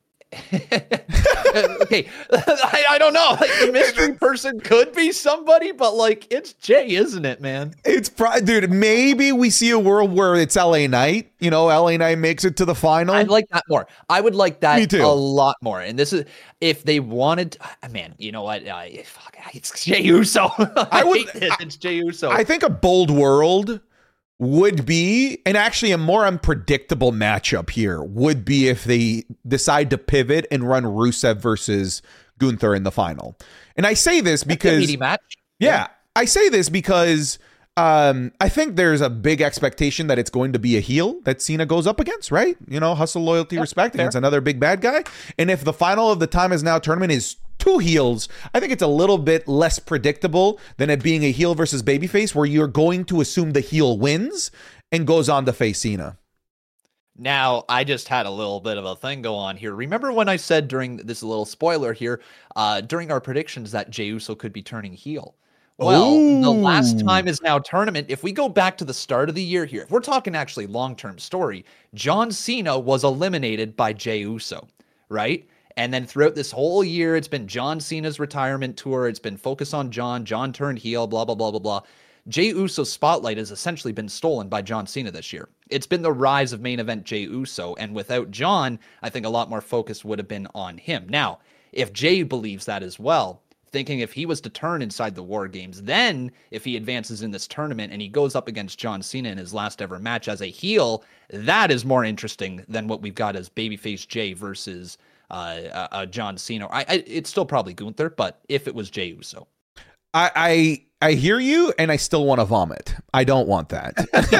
Okay, I don't know. Like the mystery person could be somebody, but like it's Jay, isn't it, man? It's dude. Maybe we see a world where it's LA Knight. You know, LA Knight makes it to the final. I'd like that more. I would like that Me too. a lot more. And this is if they wanted. Man, you know what? It's Jey Uso. It's Jey Uso. I think a bold world would be, and actually a more unpredictable matchup here would be if they decide to pivot and run Rusev versus Gunther in the final. And I say this because meaty match. Yeah, I say this because I think there's a big expectation that it's going to be a heel that Cena goes up against, right? You know, hustle, loyalty, respect against another big bad guy. And if the final of the Time Is Now tournament is 2 heels, I think it's a little bit less predictable than it being a heel versus babyface, where you're going to assume the heel wins and goes on to face Cena. Now, I just had a little bit of a thing go on here. Remember when I said during this little spoiler here, during our predictions that Jey Uso could be turning heel? Well, the Last Time Is Now tournament, if we go back to the start of the year here, if we're talking actually long-term story, John Cena was eliminated by Jey Uso, right? And then throughout this whole year, it's been John Cena's retirement tour. It's been focus on John. John turned heel, blah, blah, blah, blah, blah. Jey Uso's spotlight has essentially been stolen by John Cena this year. It's been the rise of main event Jey Uso. And without John, I think a lot more focus would have been on him. Now, if Jey believes that as well, thinking if he was to turn inside the War Games, then if he advances in this tournament and he goes up against John Cena in his last ever match as a heel, that is more interesting than what we've got as babyface Jey versus John Cena. It's still probably Gunther, but if it was Jey Uso. I hear you, and I still want to vomit. I don't want that.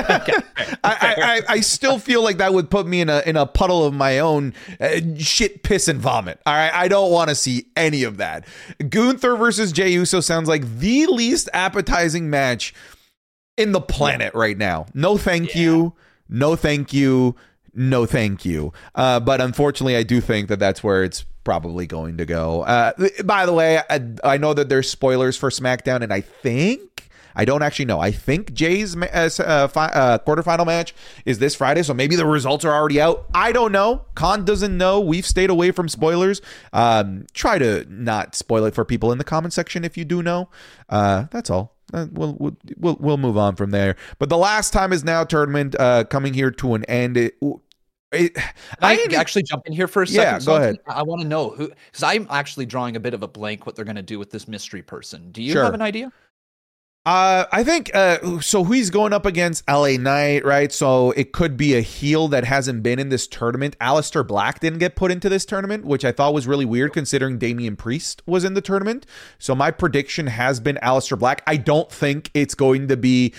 I still feel like that would put me in a puddle of my own shit, piss, and vomit. All right, I don't want to see any of that. Gunther versus Jey Uso sounds like the least appetizing match in the planet right now. No, thank you. No, thank you. No, thank you. But unfortunately, I do think that that's where it's probably going to go. By the way, I know that there's spoilers for SmackDown, and I don't actually know. I think Jay's quarterfinal match is this Friday, so maybe the results are already out. I don't know. Khan doesn't know. We've stayed away from spoilers. Try to not spoil it for people in the comment section if you do know. That's all. We'll move on from there. But the Last Time Is Now tournament coming here to an end. I actually jump in here for a second. Yeah, go ahead. I want to know who, because I'm actually drawing a bit of a blank what they're going to do with this mystery person. Do you Sure. have an idea? I think so. He's going up against LA Knight, right? So it could be a heel that hasn't been in this tournament. Aleister Black didn't get put into this tournament, which I thought was really weird considering Damian Priest was in the tournament. So my prediction has been Aleister Black. I don't think it's going to be,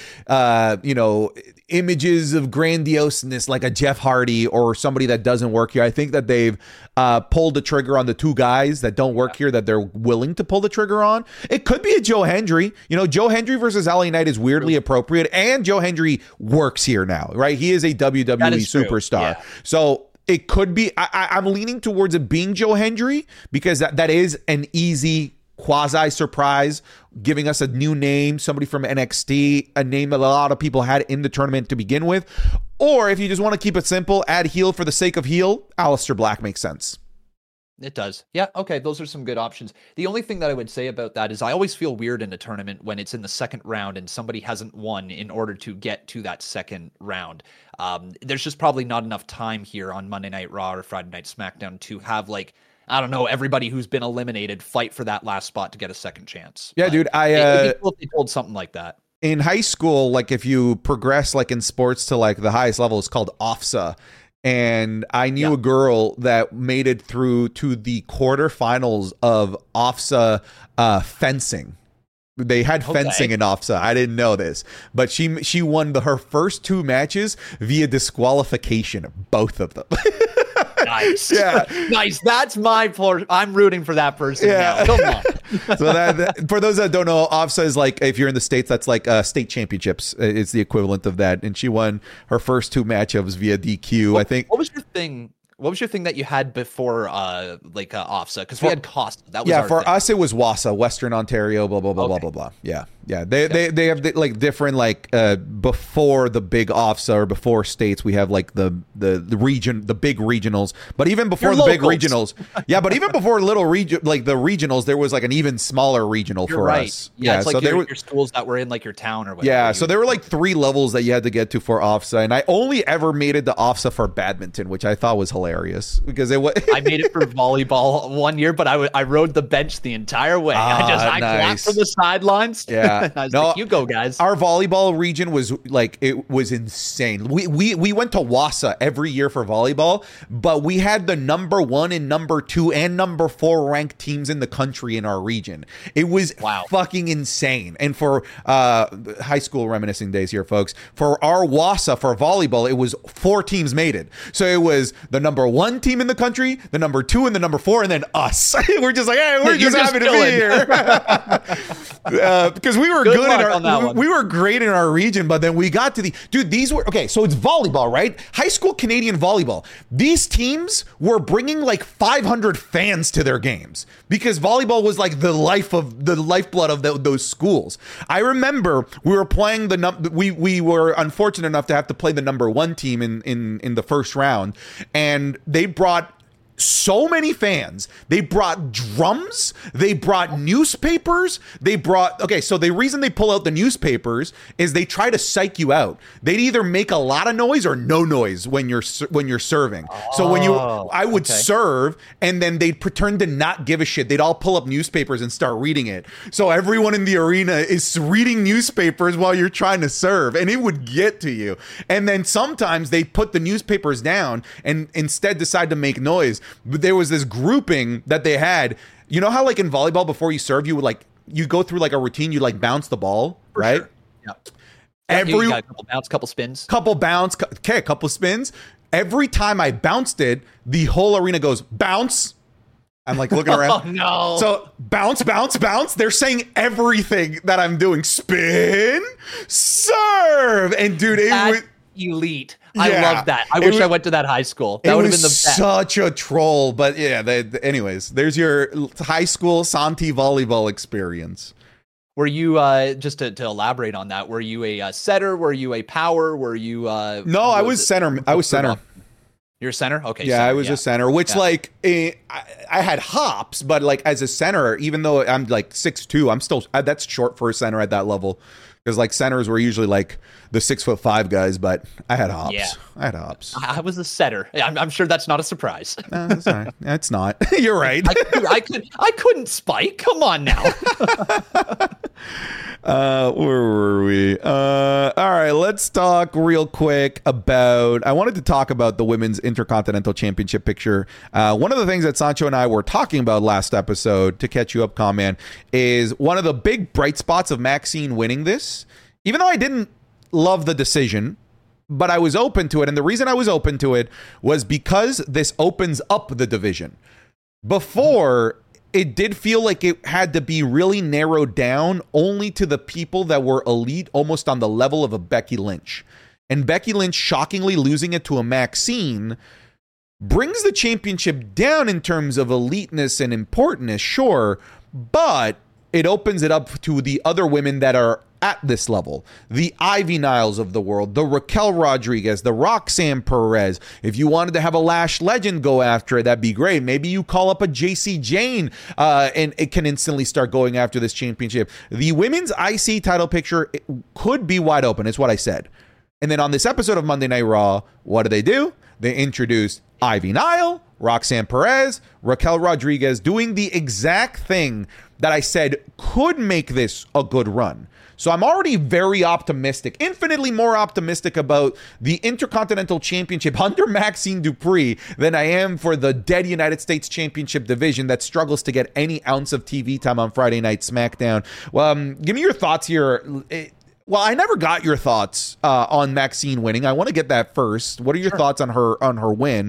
images of grandioseness like a Jeff Hardy or somebody that doesn't work here. I think that they've pulled the trigger on the two guys that don't work here that they're willing to pull the trigger on. It could be a Joe Hendry. Joe Hendry versus LA Knight is weirdly appropriate, and Joe Hendry works here now, right? He is a WWE superstar. Yeah. So it could be, I'm leaning towards it being Joe Hendry because that is an easy quasi surprise, giving us a new name, somebody from NXT, a name that a lot of people had in the tournament to begin with. Or if you just want to keep it simple, add heel for the sake of heel, Aleister Black makes sense. It does. Yeah. Okay. Those are some good options. The only thing that I would say about that is I always feel weird in a tournament when it's in the second round and somebody hasn't won in order to get to that second round. There's just probably not enough time here on Monday Night Raw or Friday Night SmackDown to have everybody who's been eliminated fight for that last spot to get a second chance. Yeah, dude. It'd be cool if they told something like that. In high school, if you progress in sports to the highest level, it's called OFSA. And I knew a girl that made it through to the quarterfinals of OFSA fencing. They had fencing in OFSA. I didn't know this, but she won her first two matches via disqualification, both of them. Nice. Yeah. Nice. That's my portion. I'm rooting for that person now. Come on. So that for those that don't know, OFSA is if you're in the States, that's state championships. It's the equivalent of that. And she won her first two matchups via DQ. I think. What was your thing? What was your thing that you had before OFSA? Because we had Costa. That was for thing. us it was WASA, Western Ontario, blah blah blah blah blah blah. Yeah. They have different before the big OFSA or before states we have the region, the big regionals. But even before the big regionals, but even before little region the regionals, there was an even smaller regional for us. Yeah, it's so there were your schools that were in your town or whatever. Yeah, so there were 3 levels that you had to get to for OFSA, and I only ever made it to OFSA for badminton, which I thought was hilarious because it was. I made it for volleyball one year, but I rode the bench the entire way. I clapped from the sidelines. Yeah. I was you go, guys. Our volleyball region was it was insane. We went to WASA every year for volleyball, but we had the number 1 and number 2 and number 4 ranked teams in the country in our region. It was fucking insane. And for high school reminiscing days here, folks, for our WASA for volleyball, it was 4 teams made it. So it was the number 1 team in the country, the number 2 and the number 4, and then us. We're just hey, we're just happy to be here. Because we were good in our we were great in our region, but then we got to these were so it's volleyball, right? High school Canadian volleyball. These teams were bringing 500 fans to their games because volleyball was the lifeblood of those schools. I remember we were playing we were unfortunate enough to have to play the number 1 team in the first round, and they brought so many fans. They brought drums, they brought newspapers, so the reason they pull out the newspapers is they try to psych you out. They'd either make a lot of noise or no noise when you're serving. So when I would serve, and then they'd pretend to not give a shit. They'd all pull up newspapers and start reading it. So everyone in the arena is reading newspapers while you're trying to serve, and it would get to you. And then sometimes they put the newspapers down and instead decide to make noise. there was this grouping that they had. You know how like in volleyball, before you serve, you would like you go through like a routine, you like bounce the ball, For right? sure. Yep. Every You got a couple bounce, couple spins. a couple spins. Every time I bounced it, the whole arena goes bounce. I'm like looking around. Oh no. So bounce, bounce, bounce. They're saying everything that I'm doing. Spin, serve, and dude, it was elite. I Yeah. love that. I It wish I was- went to that high school. That would have been the best. such a troll. But yeah, anyways, there's your high school Santi volleyball experience. Were you just to elaborate on that? Were you a setter? Were you a power? Were you? No, I was center. I was center. You're a center. Okay. Yeah, center, I was a center, which Yeah. like I had hops, but like as a center, even though I'm like 6'2", I'm still that's short for a center at that level. Because like centers were usually like the 6'5" guys, but I had hops. Yeah. I had hops. I was a setter. I'm sure that's not a surprise. It's all right. It's not. You're right. I couldn't spike. Come on now. Where were we? All right, let's talk real quick about. I wanted to talk about the Women's Intercontinental Championship picture. One of the things that Sancho and I were talking about last episode, to catch you up, Command, is one of the big bright spots of Maxine winning this. Even though I didn't love the decision, but I was open to it. And the reason I was open to it was because this opens up the division. Before, it did feel like it had to be really narrowed down only to the people that were elite, almost on the level of a Becky Lynch. And Becky Lynch shockingly losing it to a Maxine brings the championship down in terms of eliteness and importance, sure, but it opens it up to the other women that are at this level. The Ivy Niles of the world, the Raquel Rodriguez, the Roxanne Perez. If you wanted to have a Lash legend go after it, that'd be great. Maybe you call up a JC Jane and it can instantly start going after this championship. The women's IC title picture could be wide open, is what I said. And then on this episode of Monday Night Raw, what do? They introduced Ivy Nile, Roxanne Perez, Raquel Rodriguez, doing the exact thing that I said could make this a good run. So I'm already very optimistic, infinitely more optimistic about the Intercontinental Championship under Maxine Dupree than I am for the dead United States Championship division that struggles to get any ounce of TV time on Friday Night SmackDown. Give me your thoughts here. Well, I never got your thoughts on Maxine winning. I want to get that first. What are your thoughts on her win?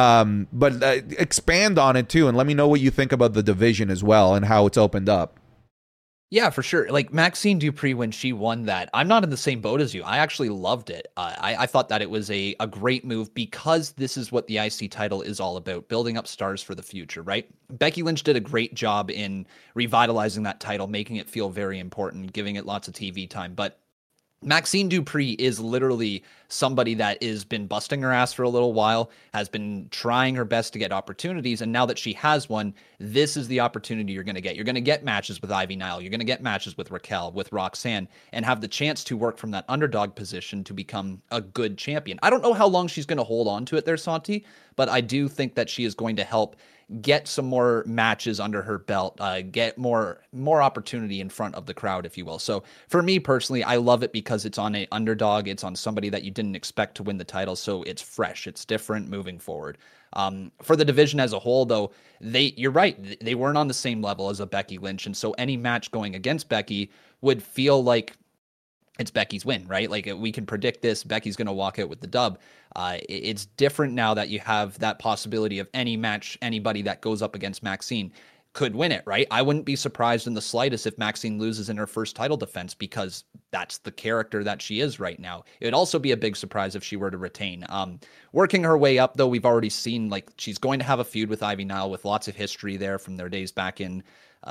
But expand on it too, and let me know what you think about the division as well and how it's opened up. Yeah, for sure. Like Maxine Dupree, when she won that, I'm not in the same boat as you. I actually loved it. I thought that it was a great move because this is what the IC title is all about, building up stars for the future, right? Becky Lynch did a great job in revitalizing that title, making it feel very important, giving it lots of TV time. But Maxine Dupree is literally somebody that has been busting her ass for a little while, has been trying her best to get opportunities, and now that she has one, this is the opportunity you're going to get. You're going to get matches with Ivy Nile, you're going to get matches with Raquel, with Roxanne, and have the chance to work from that underdog position to become a good champion. I don't know how long she's going to hold on to it there, Santi, but I do think that she is going to help get some more matches under her belt, get more opportunity in front of the crowd, if you will. So for me personally, I love it because it's on an underdog. It's on somebody that you didn't expect to win the title. So it's fresh. It's different moving forward. For the division as a whole, though, you're right. They weren't on the same level as a Becky Lynch. And so any match going against Becky would feel like it's Becky's win, right? Like we can predict this. Becky's going to walk out with the dub. It's different now that you have that possibility of any match, anybody that goes up against Maxine could win it, right? I wouldn't be surprised in the slightest if Maxine loses in her first title defense because that's the character that she is right now. It would also be a big surprise if she were to retain. Working her way up, though, we've already seen like she's going to have a feud with Ivy Nile with lots of history there from their days back in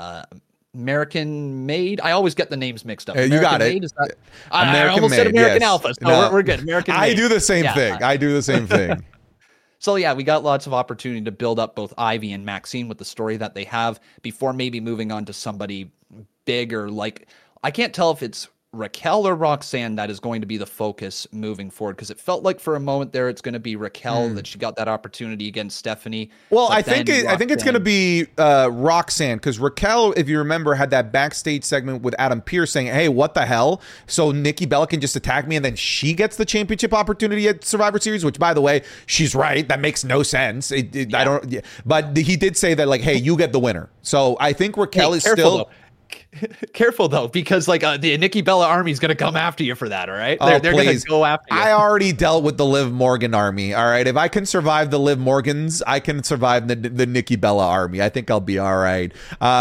American Made. I always get the names mixed up. You got it. Is that, I almost said American Alpha. So no, we're good. American Made. I do the same thing. I do the same thing. So yeah, we got lots of opportunity to build up both Ivy and Maxine with the story that they have before maybe moving on to somebody big or like, I can't tell if it's Raquel or Roxanne that is going to be the focus moving forward? Because it felt like for a moment there it's going to be Raquel that she got that opportunity against Stephanie. Well, I think it's going to be Roxanne, because Raquel, if you remember, had that backstage segment with Adam Pearce saying, "Hey, what the hell?" So Nikki Bella can just attack me, and then she gets the championship opportunity at Survivor Series. Which, by the way, she's right. That makes no sense. I don't. Yeah. But he did say that, like, "Hey, you get the winner." So I think Raquel is still. Though. Careful though, because like the Nikki Bella army is going to come after you for that. All right, they're going to go after you. I already dealt with the Liv Morgan army. All right, if I can survive the Liv Morgans, I can survive the Nikki Bella army. I think I'll be all right.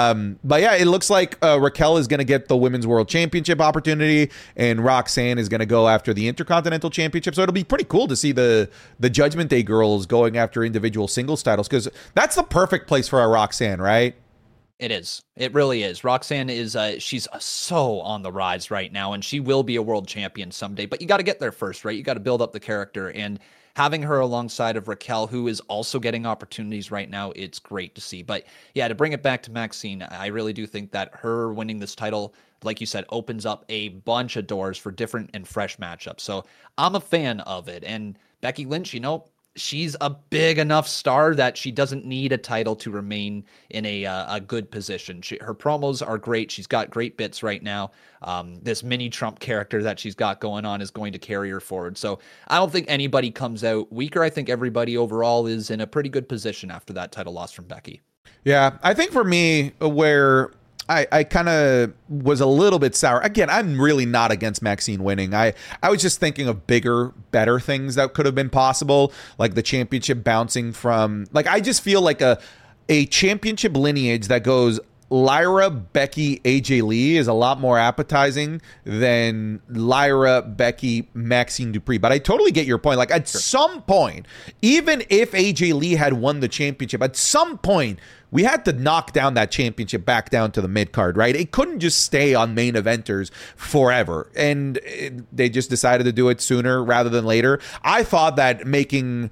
But yeah, it looks like Raquel is going to get the Women's World Championship opportunity, and Roxanne is going to go after the Intercontinental Championship. So it'll be pretty cool to see the Judgment Day girls going after individual singles titles, because that's the perfect place for a Roxanne, right? It is. It really is. Roxanne is, she's so on the rise right now, and she will be a world champion someday, but you got to get there first, right? You got to build up the character, and having her alongside of Raquel, who is also getting opportunities right now, it's great to see. But yeah, to bring it back to Maxine, I really do think that her winning this title, like you said, opens up a bunch of doors for different and fresh matchups. So I'm a fan of it. And Becky Lynch, she's a big enough star that she doesn't need a title to remain in a good position. Her promos are great. She's got great bits right now. This mini Trump character that she's got going on is going to carry her forward. So I don't think anybody comes out weaker. I think everybody overall is in a pretty good position after that title loss from Becky. Yeah, I think for me, where I kind of was a little bit sour. Again, I'm really not against Maxine winning. I was just thinking of bigger, better things that could have been possible, like the championship bouncing from, like, I just feel like a championship lineage that goes Lyra, Becky, AJ Lee is a lot more appetizing than Lyra, Becky, Maxine Dupree. But I totally get your point. Like, at some point, even if AJ Lee had won the championship, at some point, we had to knock down that championship back down to the mid card, right? It couldn't just stay on main eventers forever. And they just decided to do it sooner rather than later. I thought that making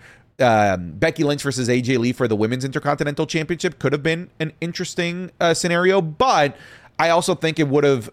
Becky Lynch versus AJ Lee for the Women's Intercontinental Championship could have been an interesting scenario, but I also think it would have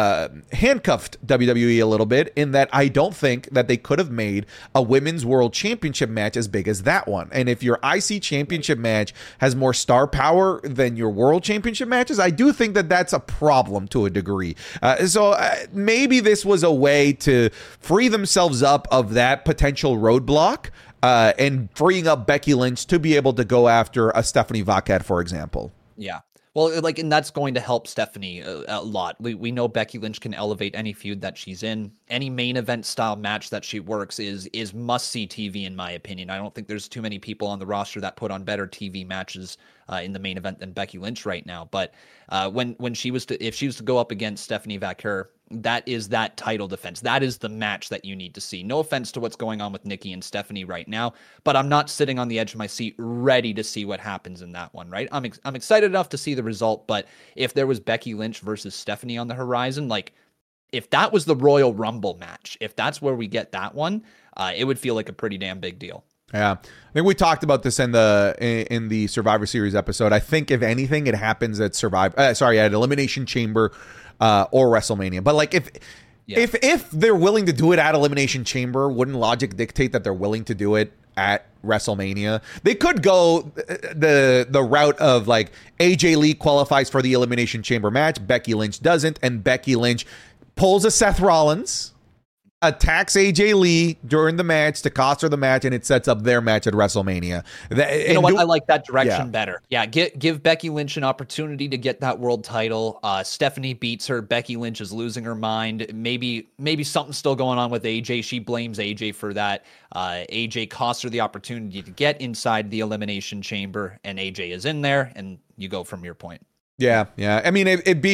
handcuffed WWE a little bit, in that I don't think that they could have made a Women's World Championship match as big as that one. And if your IC Championship match has more star power than your World Championship matches, I do think that that's a problem to a degree. So maybe this was a way to free themselves up of that potential roadblock, and freeing up Becky Lynch to be able to go after a Stephanie Vaquette, for example. Yeah. Well, like, and that's going to help Stephanie a lot. We know Becky Lynch can elevate any feud that she's in. Any main event style match that she works is must-see TV, in my opinion. I don't think there's too many people on the roster that put on better TV matches in the main event than Becky Lynch right now. But when if she was to go up against Stephanie Vaquette, that is that title defense. That is the match that you need to see. No offense to what's going on with Nikki and Stephanie right now, but I'm not sitting on the edge of my seat ready to see what happens in that one, right? I'm excited enough to see the result, but if there was Becky Lynch versus Stephanie on the horizon, like, if that was the Royal Rumble match, if that's where we get that one, it would feel like a pretty damn big deal. Yeah, I think we talked about this in the Survivor Series episode. I think if anything, it happens at at Elimination Chamber or WrestleMania. But like, if they're willing to do it at Elimination Chamber, wouldn't logic dictate that they're willing to do it at WrestleMania? They could go the route of, like, AJ Lee qualifies for the Elimination Chamber match, Becky Lynch doesn't, and Becky Lynch pulls a Seth Rollins, attacks AJ Lee during the match to cost her the match, and it sets up their match at WrestleMania. You know what? I like that direction better. Yeah, give Becky Lynch an opportunity to get that world title. Stephanie beats her. Becky Lynch is losing her mind. Maybe something's still going on with AJ. She blames AJ for that. AJ costs her the opportunity to get inside the Elimination Chamber, and AJ is in there, and you go from your point. Yeah. I mean,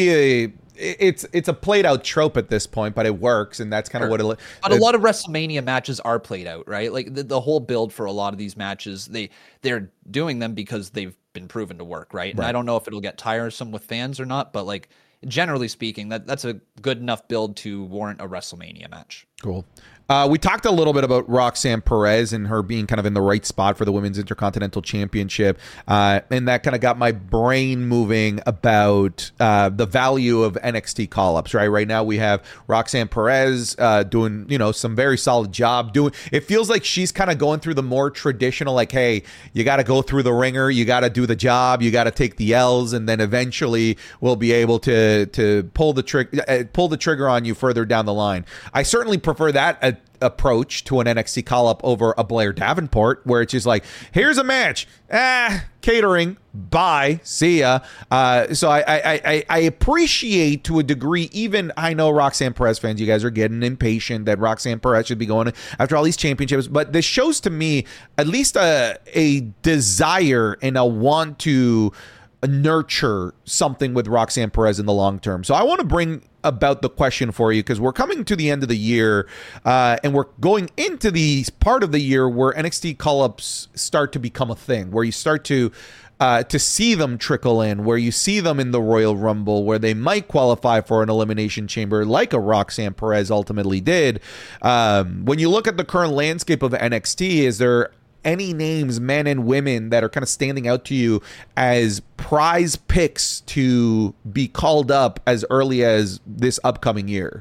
it's a played out trope at this point, but it works, and that's kind of what it. But a lot of WrestleMania matches are played out, right? Like the whole build for a lot of these matches, they're doing them because they've been proven to work, right? And I don't know if it'll get tiresome with fans or not, but like, generally speaking, that's a good enough build to warrant a WrestleMania match. Cool. We talked a little bit about Roxanne Perez and her being kind of in the right spot for the Women's Intercontinental Championship. And that kind of got my brain moving about the value of NXT call-ups, right? Right now we have Roxanne Perez doing, some very solid job. It feels like she's kind of going through the more traditional, like, hey, you got to go through the ringer, you got to do the job, you got to take the L's, and then eventually we'll be able to pull the trigger on you further down the line. I certainly prefer that approach to an NXT call-up over a Blair Davenport, where it's just like, here's a match, catering, bye, see ya. So I appreciate to a degree, even I know Roxanne Perez fans, you guys are getting impatient that Roxanne Perez should be going after all these championships, but this shows to me at least a desire and a want to nurture something with Roxanne Perez in the long term. So I want to bring about the question for you, because we're coming to the end of the year and we're going into the part of the year where NXT call-ups start to become a thing, where you start to see them trickle in, where you see them in the Royal Rumble, where they might qualify for an Elimination Chamber like a Roxanne Perez ultimately did. When you look at the current landscape of NXT, is there any names, men and women, that are kind of standing out to you as prize picks to be called up as early as this upcoming year?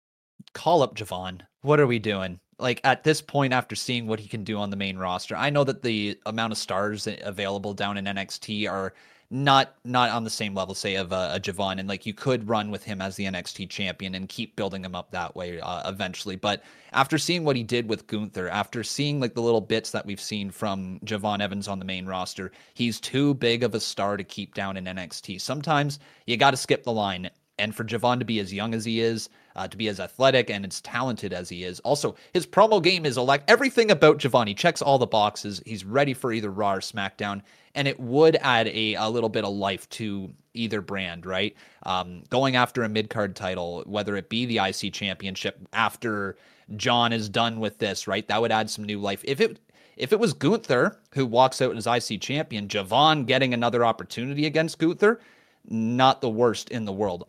Call up Javon. What are we doing? Like, at this point, after seeing what he can do on the main roster, I know that the amount of stars available down in NXT are not on the same level, say, of a Javon, and like you could run with him as the NXT champion and keep building him up that way eventually. But after seeing what he did with Gunther, after seeing like the little bits that we've seen from Javon Evans on the main roster, he's too big of a star to keep down in NXT. Sometimes you got to skip the line. And for Javon to be as young as he is, to be as athletic and as talented as he is. Also, his promo game is everything about Javon. He checks all the boxes. He's ready for either Raw or SmackDown. And it would add a little bit of life to either brand, right? Going after a mid-card title, whether it be the IC Championship after John is done with this, right? That would add some new life. If it was Gunther who walks out as IC champion, Javon getting another opportunity against Gunther, not the worst in the world.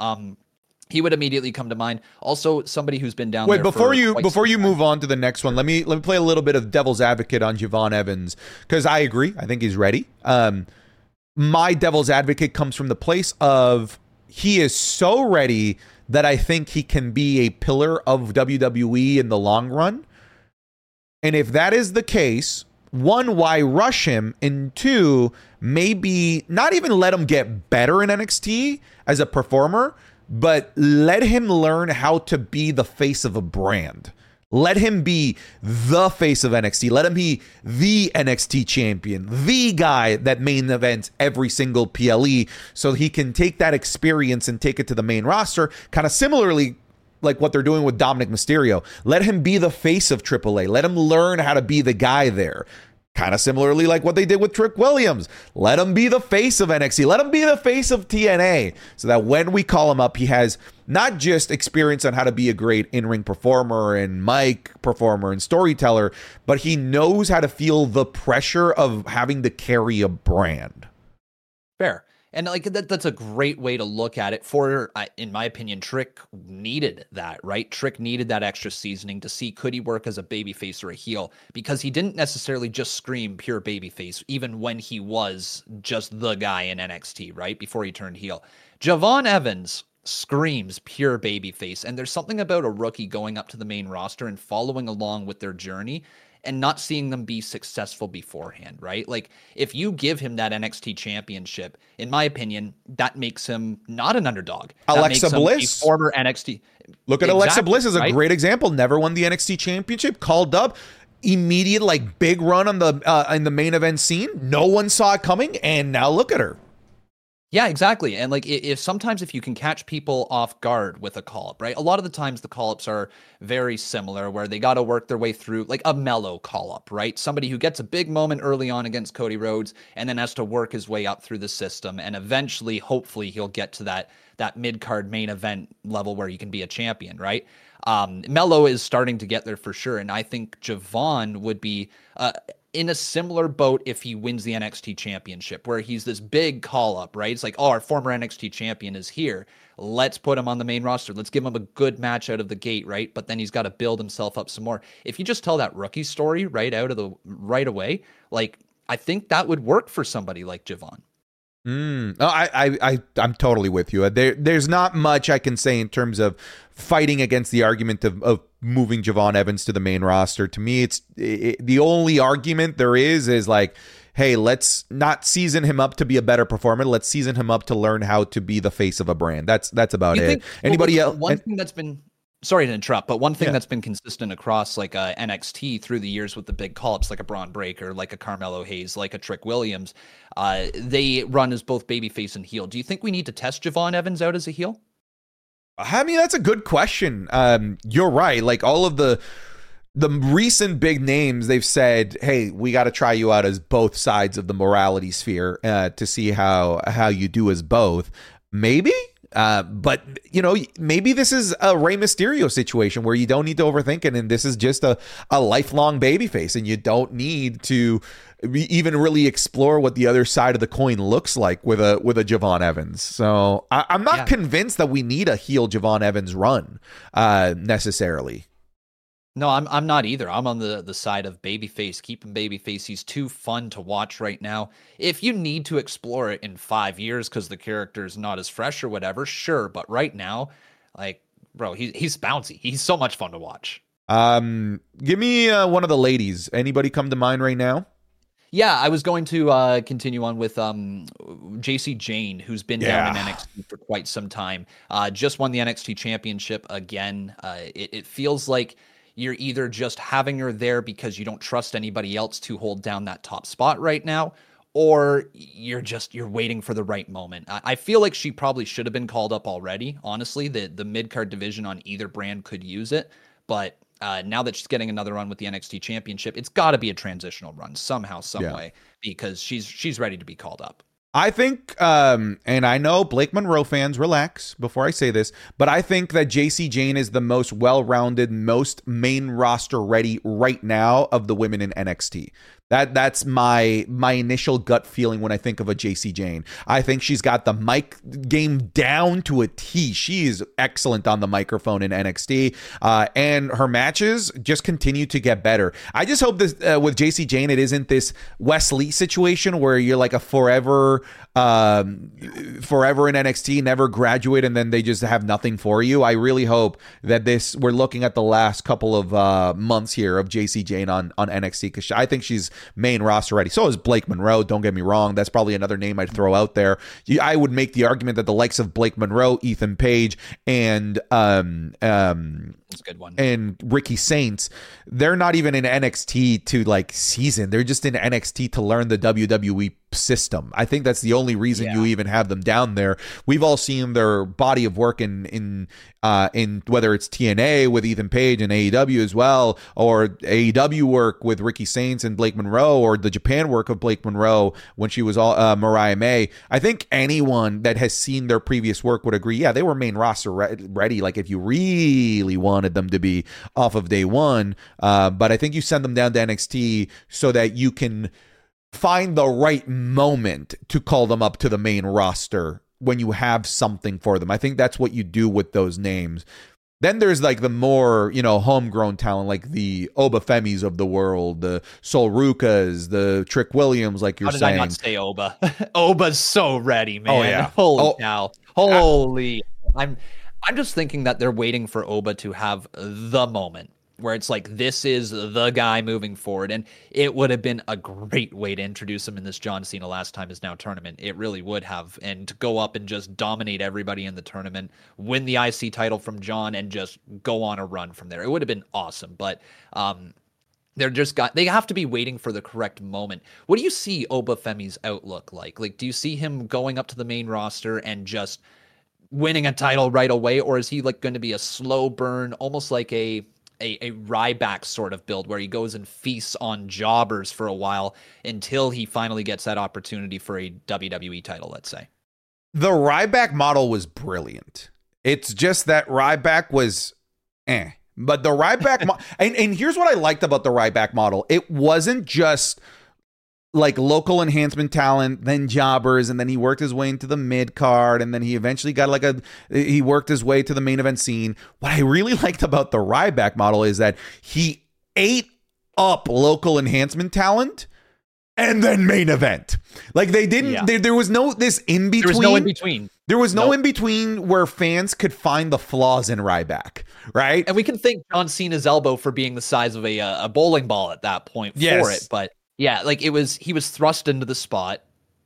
He would immediately come to mind. Also, somebody who's been down there. Before you move on to the next one, let me play a little bit of devil's advocate on Javon Evans, because I agree. I think he's ready. My devil's advocate comes from the place of he is so ready that I think he can be a pillar of WWE in the long run. And if that is the case, one, why rush him? And two, maybe not even let him get better in NXT as a performer, but let him learn how to be the face of a brand. Let him be the face of NXT. Let him be the NXT champion, the guy that main events every single PLE, so he can take that experience and take it to the main roster, kind of similarly like what they're doing with Dominic Mysterio. Let him be the face of AAA. Let him learn how to be the guy there. Kind of similarly like what they did with Trick Williams. Let him be the face of NXT. Let him be the face of TNA, so that when we call him up, he has not just experience on how to be a great in-ring performer and mic performer and storyteller, but he knows how to feel the pressure of having to carry a brand. Fair. And like that's a great way to look at it. For, in my opinion, Trick needed that, right? Trick needed that extra seasoning to see could he work as a babyface or a heel, because he didn't necessarily just scream pure babyface, even when he was just the guy in NXT, right? Before he turned heel. Javon Evans screams pure babyface, and there's something about a rookie going up to the main roster and following along with their journey and not seeing them be successful beforehand, right? Like, if you give him that NXT championship, in my opinion, that makes him not an underdog. Alexa Bliss, a former NXT. Look at Alexa Bliss as a great example. Never won the NXT championship, called up, immediate like big run on the in the main event scene. No one saw it coming, and now look at her. Yeah, exactly. And like, if sometimes if you can catch people off guard with a call-up, right? A lot of the times the call-ups are very similar, where they got to work their way through like a mellow call-up, right? Somebody who gets a big moment early on against Cody Rhodes and then has to work his way up through the system. And eventually, hopefully, he'll get to that mid-card main event level where he can be a champion, right? Mello is starting to get there for sure. And I think Javon would be in a similar boat if he wins the NXT championship, where he's this big call up, right? It's like, oh, our former NXT champion is here. Let's put him on the main roster. Let's give him a good match out of the gate, right? But then he's got to build himself up some more. If you just tell that rookie story right away, like, I think that would work for somebody like Javon. I'm totally with you. There's not much I can say in terms of fighting against the argument of moving Javon Evans to the main roster. To me, the only argument there is like, hey, let's not season him up to be a better performer. Let's season him up to learn how to be the face of a brand. That's about it. Anybody else? One thing that's been, sorry to interrupt, but one thing that's been consistent across like NXT through the years with the big call-ups, like a Braun Breaker, like a Carmelo Hayes, like a Trick Williams, they run as both babyface and heel. Do you think we need to test Javon Evans out as a heel? I mean, that's a good question. You're right. Like all of the recent big names, they've said, hey, we got to try you out as both sides of the morality sphere to see how you do as both. Maybe. But maybe this is a Rey Mysterio situation where you don't need to overthink it, and this is just a lifelong babyface, and you don't need to even really explore what the other side of the coin looks like with a Javon Evans. So I'm not convinced that we need a heel Javon Evans run necessarily. No, I'm not either. I'm on the side of babyface. Keep him babyface. He's too fun to watch right now. If you need to explore it in 5 years because the character is not as fresh or whatever, sure. But right now, like, bro, he's bouncy. He's so much fun to watch. Give me one of the ladies. Anybody come to mind right now? Yeah, I was going to continue on with JC Jane, who's been down in NXT for quite some time. Just won the NXT championship again. It feels like you're either just having her there because you don't trust anybody else to hold down that top spot right now, or you're waiting for the right moment. I feel like she probably should have been called up already. Honestly, the mid-card division on either brand could use it, but now that she's getting another run with the NXT championship, it's got to be a transitional run somehow, some way, because she's ready to be called up. I think, and I know Blake Monroe fans, relax before I say this, but I think that JC Jane is the most well-rounded, most main roster ready right now of the women in NXT. That's my initial gut feeling when I think of a JC Jane. I think she's got the mic game down to a T. She is excellent on the microphone in NXT, and her matches just continue to get better. I just hope this with JC Jane, it isn't this Wes Lee situation where you're like a forever in NXT, never graduate, and then they just have nothing for you. I really hope that we're looking at the last couple of months here of JC Jane on NXT, because I think she's main roster ready. So is Blake Monroe. Don't get me wrong. That's probably another name I'd throw out there. I would make the argument that the likes of Blake Monroe, Ethan Page, and that's a good one, and Ricky Saints, they're not even in NXT to like season. They're just in NXT to learn the WWE system. I think that's the only reason you even have them down there. We've all seen their body of work in whether it's TNA with Ethan Page and AEW as well, or AEW work with Ricky Saints and Blake Monroe, or the Japan work of Blake Monroe when she was Mariah May. I think anyone that has seen their previous work would agree, they were main roster ready, like if you really wanted them to be off of day one. But I think you send them down to NXT so that you can find the right moment to call them up to the main roster when you have something for them. I think that's what you do with those names. Then there's like the more, homegrown talent, like the Obafemis of the world, the Sol Rukas, the Trick Williams, like you're saying. How did I not say Oba? Oba's so ready, man. Oh, yeah. Holy cow. Holy. I'm just thinking that they're waiting for Oba to have the moment where it's like, this is the guy moving forward. And it would have been a great way to introduce him in this John Cena Last Time Is Now tournament. It really would have. And to go up and just dominate everybody in the tournament, win the IC title from John, and just go on a run from there. It would have been awesome. But they have to be waiting for the correct moment. What do you see Obafemi's outlook like? Like, do you see him going up to the main roster and just winning a title right away? Or is he like going to be a slow burn, almost like a Ryback sort of build where he goes and feasts on jobbers for a while until he finally gets that opportunity for a WWE title, let's say? The Ryback model was brilliant. It's just that Ryback was But the Ryback and here's what I liked about the Ryback model. It wasn't just like local enhancement talent, then jobbers, and then he worked his way into the mid card, and then he eventually got he worked his way to the main event scene. What I really liked about the Ryback model is that he ate up local enhancement talent and then main event. Like they didn't, there was no this in between. There was no in between. There was no in between where fans could find the flaws in Ryback, right? And we can thank John Cena's elbow for being the size of a bowling ball at that point for it, but. Yeah, like he was thrust into the spot.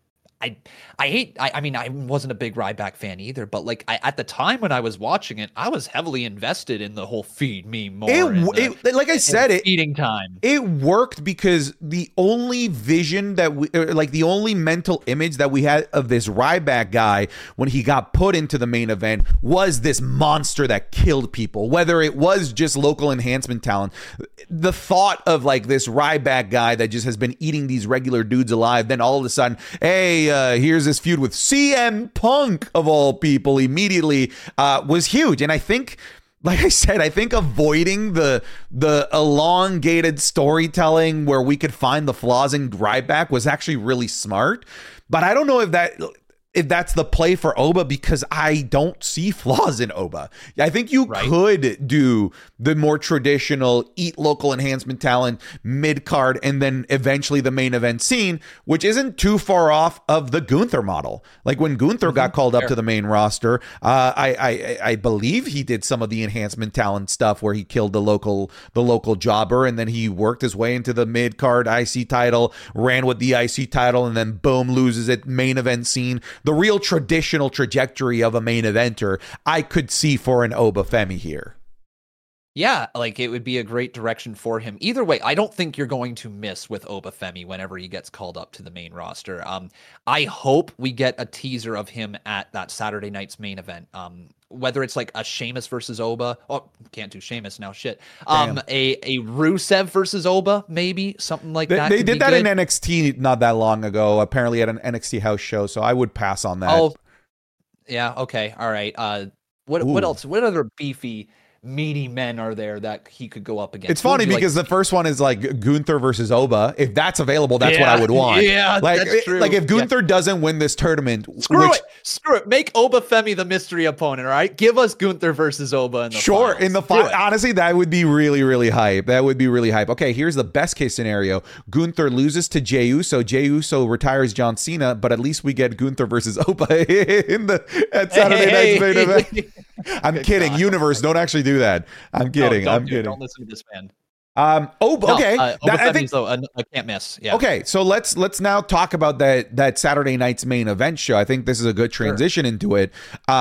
I mean, I wasn't a big Ryback fan either, but like at the time when I was watching it, I was heavily invested in the whole feed me more. Like I said, feeding time. It worked because the only vision that the only mental image that we had of this Ryback guy when he got put into the main event was this monster that killed people, whether it was just local enhancement talent. The thought of like this Ryback guy that just has been eating these regular dudes alive, then all of a sudden, hey, here's this feud with CM Punk of all people immediately was huge. And I think, like I said, I think avoiding the elongated storytelling where we could find the flaws in Ryback was actually really smart. But I don't know if that's the play for Oba, because I don't see flaws in Oba. I think you could do the more traditional eat local enhancement talent mid card and then eventually the main event scene, which isn't too far off of the Gunther model. Like when Gunther got called up to the main roster, I believe he did some of the enhancement talent stuff where he killed the local jobber, and then he worked his way into the mid card IC title, ran with the IC title, and then boom, loses it main event scene. The real traditional trajectory of a main eventer I could see for an Oba Femi here. Yeah, like it would be a great direction for him. Either way, I don't think you're going to miss with Oba Femi whenever he gets called up to the main roster. I hope we get a teaser of him at that Saturday night's main event. Whether it's like a Sheamus versus Oba. Oh, can't do Sheamus now. Shit. A Rusev versus Oba, maybe something like that. They did that in NXT not that long ago. Apparently at an NXT house show. So I would pass on that. Oh, yeah. Okay. All right. What else? What other beefy, meaty men are there that he could go up against? It's funny because the first one is like Gunther versus Oba. If that's available, that's what I would want. Yeah, that's true. Like if Gunther doesn't win this tournament, screw it. Make Oba Femi the mystery opponent. All right, give us Gunther versus Oba in the finals. In the final. Honestly, that would be really, really hype. That would be really hype. Okay, here's the best case scenario: Gunther loses to Jey Uso. Jey Uso retires John Cena, but at least we get Gunther versus Oba at Saturday night's main event. I'm kidding. God. Universe, don't actually do that. I'm kidding. I'm kidding. Don't listen to this man. Okay. I think so. I can't miss. Yeah. Okay, so let's now talk about that Saturday night's main event show. I think this is a good transition into it.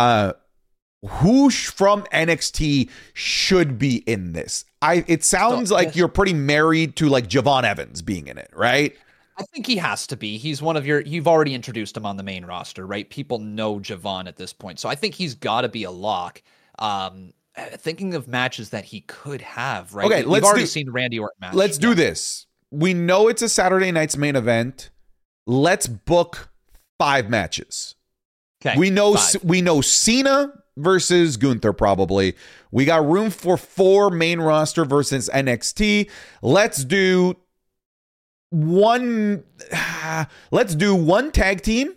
Who from NXT should be in this? It sounds like you're pretty married to like Javon Evans being in it, right? I think he has to be. He's one of you've already introduced him on the main roster, right? People know Javon at this point. So I think he's got to be a lock. Thinking of matches that he could have, right? Okay, we've already seen Randy Orton match. Let's do this. We know it's a Saturday night's main event. Let's book 5 matches. Okay. We know Cena versus Gunther probably. We got room for 4 main roster versus NXT. Let's do one tag team,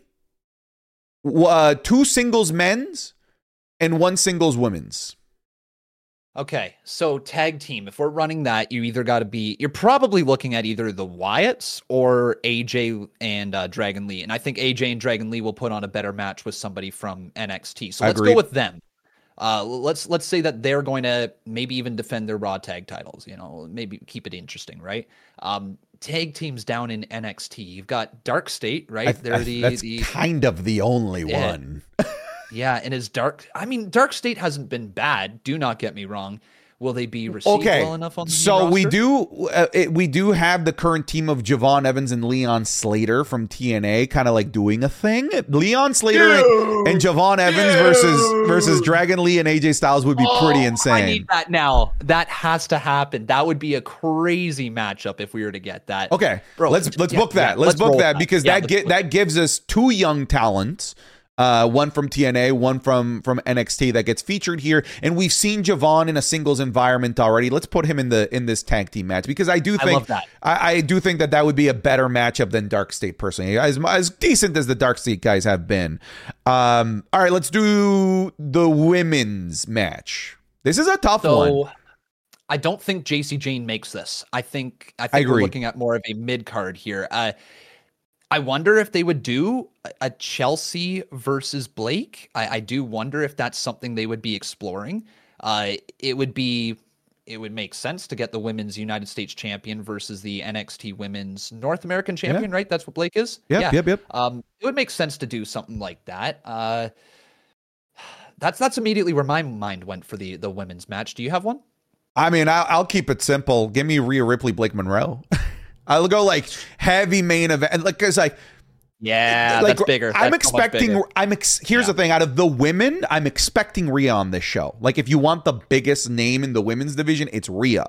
2 singles men's, and 1 singles women's. Okay, so tag team, if we're running that, you're probably looking at either the Wyatts or AJ and Dragon Lee. And I think AJ and Dragon Lee will put on a better match with somebody from NXT. So let's go with them. Let's say that they're going to maybe even defend their Raw tag titles, maybe keep it interesting, right? Tag teams down in NXT. You've got Dark State, right? That's kind of the only one. Yeah, and Dark State hasn't been bad. Do not get me wrong. Will they be received well enough on the roster? we do have the current team of Javon Evans and Leon Slater from TNA kind of like doing a thing. Leon Slater and Javon Evans versus Dragon Lee and AJ Styles would be pretty insane. I need that now. That has to happen. That would be a crazy matchup if we were to get that. Okay, bro, let's book that. Let's book that because that gives us 2 young talents. one from TNA, one from NXT that gets featured here, and we've seen Javon in a singles environment already. Let's put him in this tag team match because I do think love that. I do think that would be a better matchup than Dark State personally, as decent as the Dark State guys have been. All right, let's do the women's match. This is a tough one. I don't think JC Jane makes this. I think agree. We're looking at more of a mid card here. I wonder if they would do a Chelsea versus Blake. I do wonder if that's something they would be exploring. It would make sense to get the women's United States champion versus the NXT women's North American champion, right? That's what Blake is? Yep. It would make sense to do something like that. That's immediately where my mind went for the women's match. Do you have one? I mean, I'll keep it simple. Give me Rhea Ripley, Blake Monroe. I'll go like heavy main event, like because that's bigger. I'm expecting. Here's the thing: out of the women, I'm expecting Rhea on this show. Like, if you want the biggest name in the women's division, it's Rhea.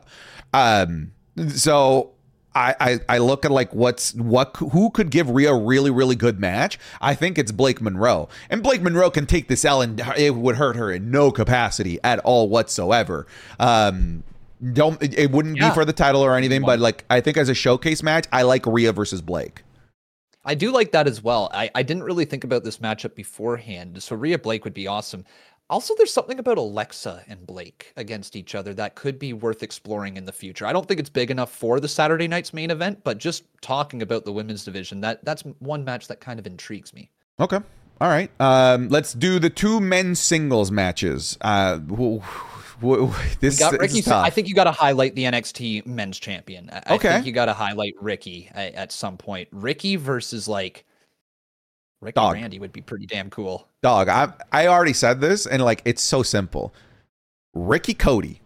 So I look at like who could give Rhea a really, really good match. I think it's Blake Monroe, and Blake Monroe can take this L, and it would hurt her in no capacity at all whatsoever. It wouldn't be for the title or anything, but like I think as a showcase match, I like Rhea versus Blake. I do like that as well. I didn't really think about this matchup beforehand, so Rhea Blake would be awesome. Also, there's something about Alexa and Blake against each other that could be worth exploring in the future. I don't think it's big enough for the Saturday night's main event, but just talking about the women's division, that's one match that kind of intrigues me. Okay. All right. Let's do the two men's singles matches. This Ricky. I think you got to highlight the NXT men's champion. I think you got to highlight Ricky at some point. Ricky versus like Ricky Randy would be pretty damn cool. Dog, I already said this, and like it's so simple. Ricky Cody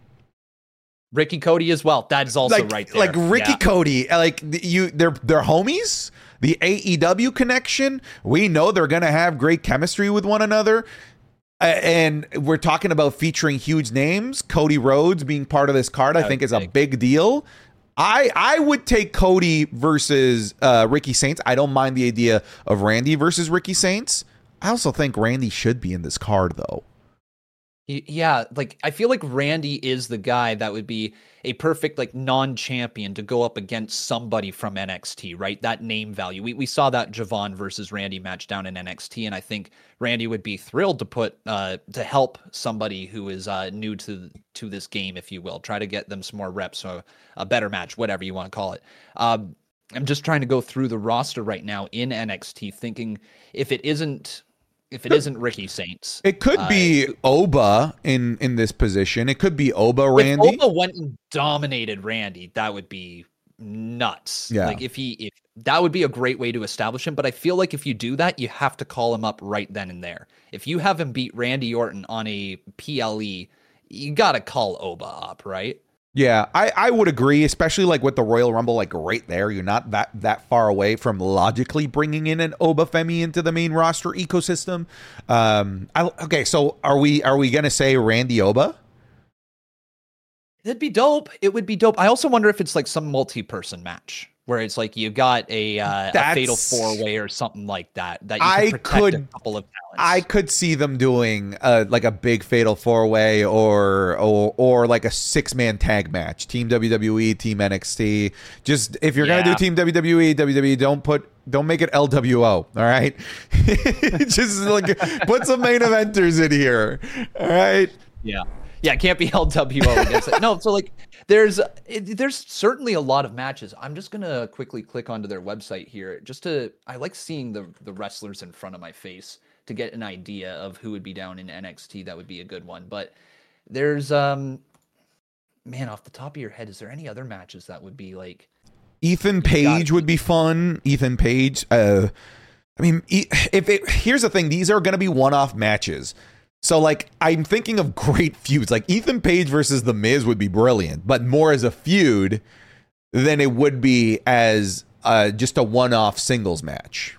as well. That is also right there. Like Ricky Cody, like they're homies. The AEW connection. We know they're gonna have great chemistry with one another. And we're talking about featuring huge names. Cody Rhodes being part of this card, I think, is a big deal. I would take Cody versus Ricky Saints. I don't mind the idea of Randy versus Ricky Saints. I also think Randy should be in this card, though. Yeah, like I feel like Randy is the guy that would be a perfect like non-champion to go up against somebody from NXT, right? That name value. We saw that Javon versus Randy match down in NXT, and I think Randy would be thrilled to put to help somebody who is new to this game, if you will. Try to get them some more reps or a better match, whatever you want to call it. I'm just trying to go through the roster right now in NXT, thinking if it isn't Ricky Saints, it could be Oba in this position. It could be Oba Randy. If Oba went and dominated Randy, that would be nuts. Yeah. Like if that would be a great way to establish him. But I feel like if you do that, you have to call him up right then and there. If you have him beat Randy Orton on a PLE, you got to call Oba up, right? Yeah, I would agree, especially like with the Royal Rumble, like right there. You're not that far away from logically bringing in an Oba Femi into the main roster ecosystem. Okay, so are we gonna say Randy Oba? It'd be dope. It would be dope. I also wonder if it's like some multi-person match where it's like you got a fatal 4-way or something like that you can protect a couple of talents. I could see them doing like a big fatal 4-way or like a 6-man tag match. Team WWE, Team NXT. Just if you're gonna do Team WWE, don't make it LWO. All right, just like put some main eventers in here. All right. Yeah, it can't be LWO against it. No, so like there's certainly a lot of matches. I'm just gonna quickly click onto their website here. I like seeing the wrestlers in front of my face to get an idea of who would be down in NXT. That would be a good one. But there's man, off the top of your head, is there any other matches that would be like? Ethan Page would be fun. Ethan Page. I mean, here's the thing: these are gonna be one-off matches. So, like, I'm thinking of great feuds. Like, Ethan Page versus The Miz would be brilliant, but more as a feud than it would be as just a one-off singles match.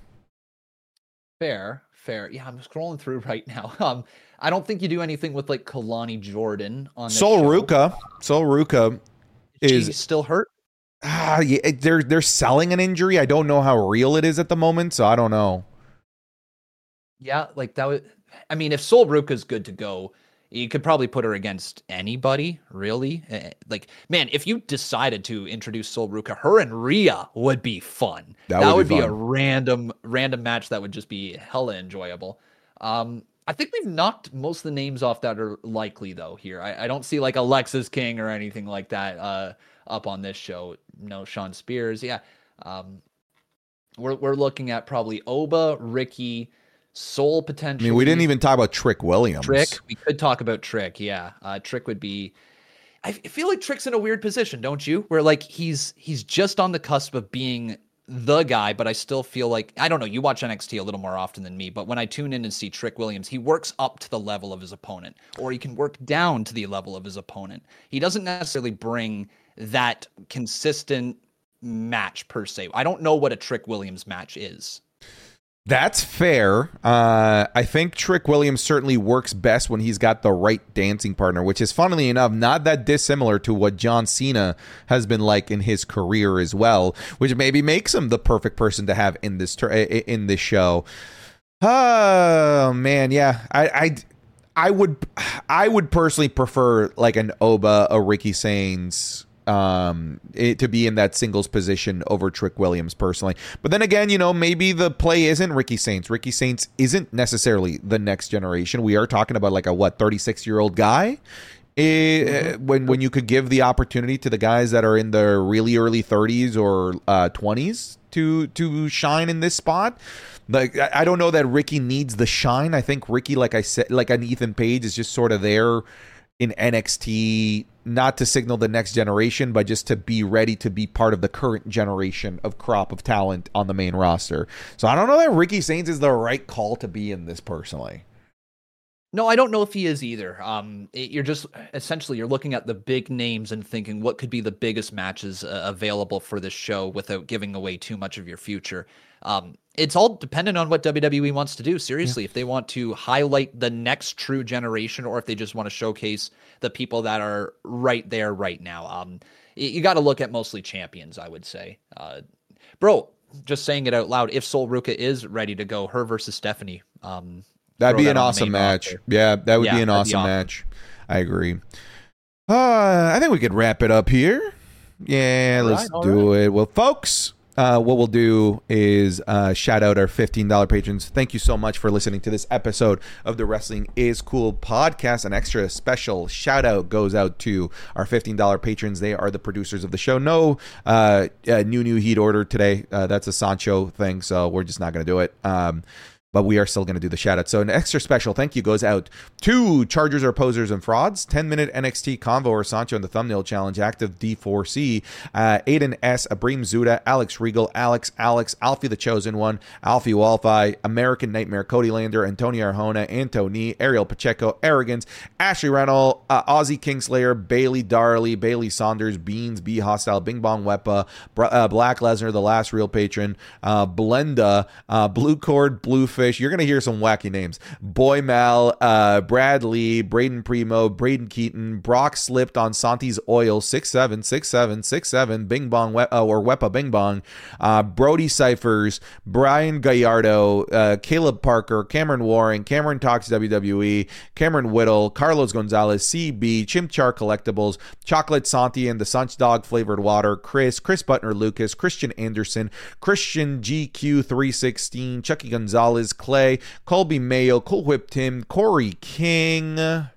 Fair. Yeah, I'm scrolling through right now. I don't think you do anything with, like, Kalani Jordan on this Sol Ruka is she still hurt? Yeah, they're selling an injury. I don't know how real it is at the moment, so I don't know. Yeah, like that would. I mean, if Sol Ruka's good to go, you could probably put her against anybody, really. Like, man, if you decided to introduce Sol Ruka, her and Rhea would be fun. That would be a fun. random match that would just be hella enjoyable. I think we've knocked most of the names off that are likely though here. I don't see like Alexis King or anything like that up on this show. No Sean Spears. Yeah. We're looking at probably Oba, Ricky, Soul potentially. I mean, we didn't even talk about Trick Williams. Trick. We could talk about Trick. Yeah. Trick would be. I feel like Trick's in a weird position, don't you? Where like he's just on the cusp of being the guy, but I still feel like, I don't know, you watch NXT a little more often than me, but when I tune in and see Trick Williams, he works up to the level of his opponent, or he can work down to the level of his opponent. He doesn't necessarily bring that consistent match per se. I don't know what a Trick Williams match is. That's fair. I think Trick Williams certainly works best when he's got the right dancing partner, which is, funnily enough, not that dissimilar to what John Cena has been like in his career as well, which maybe makes him the perfect person to have in this show. Oh man, yeah. I would personally prefer like an Oba, a Ricky Sainz, to be in that singles position over Trick Williams personally. But then again, maybe the play isn't Ricky Sainz. Ricky Sainz isn't necessarily the next generation. We are talking about like a 36-year-old guy. When you could give the opportunity to the guys that are in their really early 30s or 20s to shine in this spot. Like, I don't know that Ricky needs the shine. I think Ricky, like I said, like an Ethan Page, is just sort of there in NXT, not to signal the next generation, but just to be ready to be part of the current generation of crop of talent on the main roster. So I don't know that Ricky Sainz is the right call to be in this personally. No, I don't know if he is either. You're just essentially you're looking at the big names and thinking what could be the biggest matches available for this show without giving away too much of your future. It's all dependent on what WWE wants to do. Seriously, if they want to highlight the next true generation, or if they just want to showcase the people that are right there right now. You got to look at mostly champions, I would say. Bro, just saying it out loud. If Sol Ruka is ready to go, her versus Stephanie. That'd be an awesome match. Roster. Yeah, that would be an awesome match. I agree. I think we could wrap it up here. Yeah, let's do it. Well, folks, what we'll do is shout out our $15 patrons. Thank you so much for listening to this episode of the Wrestling is Cool podcast. An extra special shout out goes out to our $15 patrons. They are the producers of the show. No new heat order today. That's a Sancho thing, so we're just not going to do it. But we are still going to do the shout out. So an extra special thank you goes out to Chargers or Posers and Frauds, 10-minute NXT Convo or Sancho in the Thumbnail Challenge, Active D4C, Aiden S, Abreem Zuda, Alex Regal, Alex, Alfie the Chosen One, Alfie Walfi, American Nightmare, Cody Lander, Antonio Arjona, Antony, Ariel Pacheco, Arrogance, Ashley Reynolds, Ozzy Kingslayer, Bailey Darley, Bailey Saunders, Beans, B Hostile, Bing Bong Wepa, Black Lesnar, the last real patron, Blenda, Blue Cord, Bluefish. You're going to hear some wacky names. Boy Mal, Brad Lee, Braden Primo, Braden Keaton, Brock slipped on Santi's oil, 676767, Bing Bong or Wepa Bing Bong, Brody Cyphers, Brian Gallardo, Caleb Parker, Cameron Warren, Cameron Talks WWE, Cameron Whittle, Carlos Gonzalez, CB, Chimchar Collectibles, Chocolate Santi and the Sunch Dog Flavored Water, Chris Butner Lucas, Christian Anderson, Christian GQ316, Chucky Gonzalez, Clay, Colby Mayo, Cool Whip Tim, Corey King,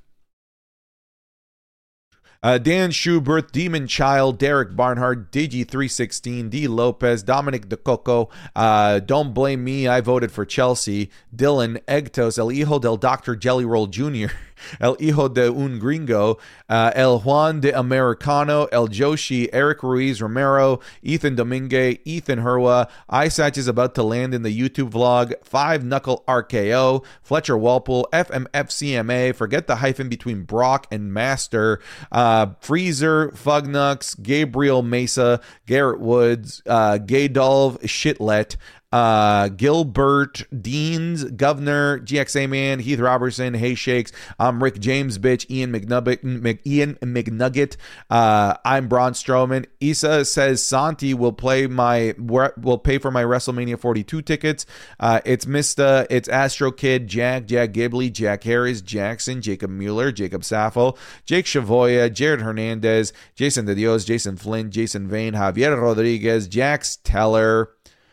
Dan Schubert, Demon Child, Derek Barnhart, Digi316, D Lopez, Dominic DeCoco, Don't Blame Me, I voted for Chelsea, Dylan, Egtos, El Hijo del Dr. Jelly Roll Jr., El Hijo de un Gringo, El Juan de Americano, El Joshi, Eric Ruiz Romero, Ethan Domingue, Ethan Herwa, Isatch is about to land in the YouTube vlog, 5 Knuckle RKO, Fletcher Walpole, FMFCMA, forget the hyphen between Brock and Master, Freezer, Fugnux, Gabriel Mesa, Garrett Woods, Gaydolv Shitlet, Gilbert, Deans, Governor, GXA Man, Heath Robertson, Hey Shakes. I'm Rick James, bitch. Ian McNugget. I'm Braun Strowman. Issa says Santi will pay for my WrestleMania 42 tickets. It's Mista, it's Astro Kid, Jack Gibley, Jack Harris, Jackson, Jacob Mueller, Jacob Saffo, Jake Shavoya, Jared Hernandez, Jason De Dios, Jason Flynn, Jason Vane, Javier Rodriguez, Jax Teller,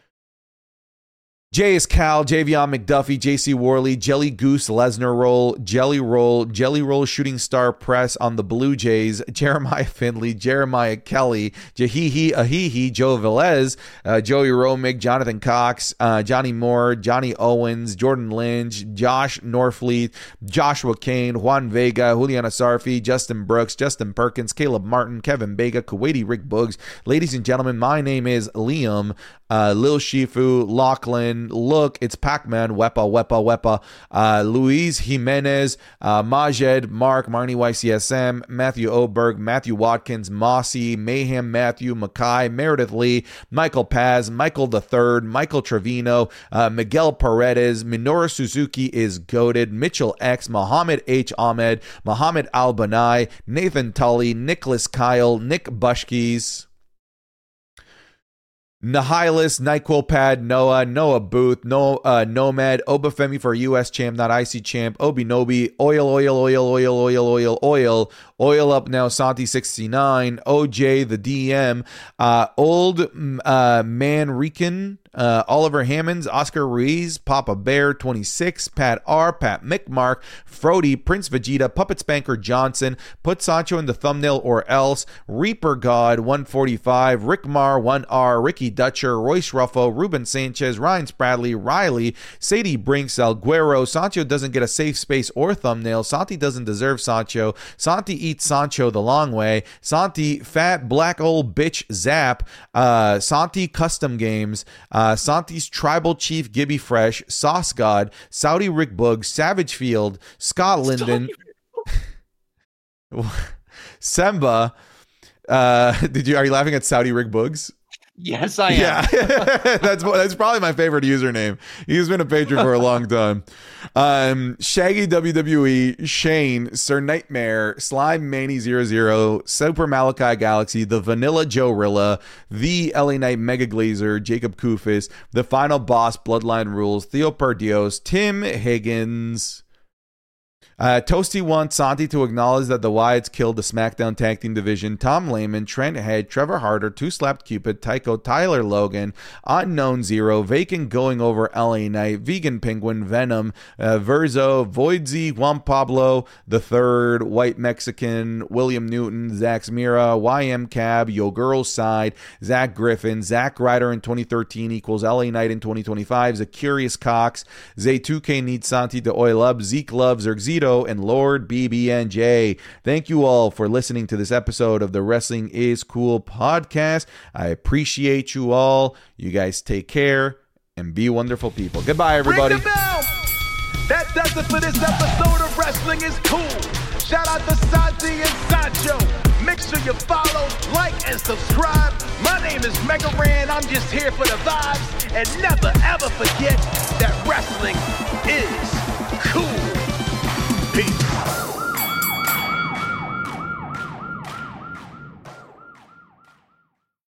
J.S. Cal, Javion McDuffie, J.C. Worley, Jelly Goose, Lesnar Roll, Jelly Roll Shooting Star Press on the Blue Jays, Jeremiah Findley, Jeremiah Kelly, Jahihi Ahihi, Joe Velez, Joey Romig, Jonathan Cox, Johnny Moore, Johnny Owens, Jordan Lynch, Josh Norfleet, Joshua Kane, Juan Vega, Juliana Sarfi, Justin Brooks, Justin Perkins, Caleb Martin, Kevin Vega, Kuwaiti Rick Boogs. Ladies and gentlemen, my name is Liam, Lil Shifu, Lachlan, Look, it's Pac-Man, Wepa, Luis Jimenez, Majed, Mark, Marnie YCSM, Matthew Oberg, Matthew Watkins, Mossy, Mayhem Matthew, Mackay, Meredith Lee, Michael Paz, Michael III, Michael Trevino, Miguel Paredes, Minoru Suzuki is goated, Mitchell X, Muhammad H. Ahmed, Muhammad Al-Banai, Nathan Tully, Nicholas Kyle, Nick Bushkis, Nihilus, NyQuil Pad, Noah Booth, Nomad, Obafemi for US champ, not IC champ, Obinobi, Oil Up Now, Santi 69, OJ, the DM, Old Man Rican, Oliver Hammonds, Oscar Ruiz, Papa Bear 26, Pat R, Pat McMark, Frody, Prince Vegeta, Puppet Spanker Johnson, Put Sancho in the thumbnail or else, Reaper God 145, Rick Mar 1R, Ricky Dutcher, Royce Ruffo, Ruben Sanchez, Ryan Spradley, Riley, Sadie Brinks, Alguero. Sancho doesn't get a safe space or thumbnail. Santi doesn't deserve Sancho. Santi eats Sancho the long way. Santi fat black old bitch Zap. Santi custom games. Santi's Tribal Chief Gibby Fresh, Sauce God, Saudi Rick Boog, Savage Field, Scott Linden, Semba. Are you laughing at Saudi Rick Boogs? Yes, I am. Yeah, that's probably my favorite username. He's been a patron for a long time. Shaggy WWE, Shane, Sir Nightmare, Slime Manny 00, Super Malachi Galaxy, the Vanilla Joe Rilla, the LA Knight Mega Glazer, Jacob Kufis, the Final Boss, Bloodline Rules, Theo Perdios, Tim Higgins. Toasty wants Santi to acknowledge that the Wyatts killed the SmackDown Tag Team Division. Tom Lehman, Trent Head, Trevor Harder, Two Slapped Cupid, Tycho, Tyler Logan, Unknown Zero, Vacant going over LA Knight, Vegan Penguin, Venom, Verzo, Voidsy, Juan Pablo, The Third, White Mexican, William Newton, Zach Mira, YM Cab, Yo Girl's Side, Zach Griffin, Zach Ryder in 2013 equals LA Knight in 2025, Zacurious Cox, Zay2K needs Santi to oil up, Zeke loves Zerxito, and Lord BBNJ. Thank you all for listening to this episode of the Wrestling is Cool podcast. I appreciate you all. You guys take care and be wonderful people. Goodbye, everybody. Ring the bell. That does it for this episode of Wrestling is Cool. Shout out to Santi and Sancho. Make sure you follow, like, and subscribe. My name is Mega Ran. I'm just here for the vibes. And never, ever forget that wrestling is cool. Peace.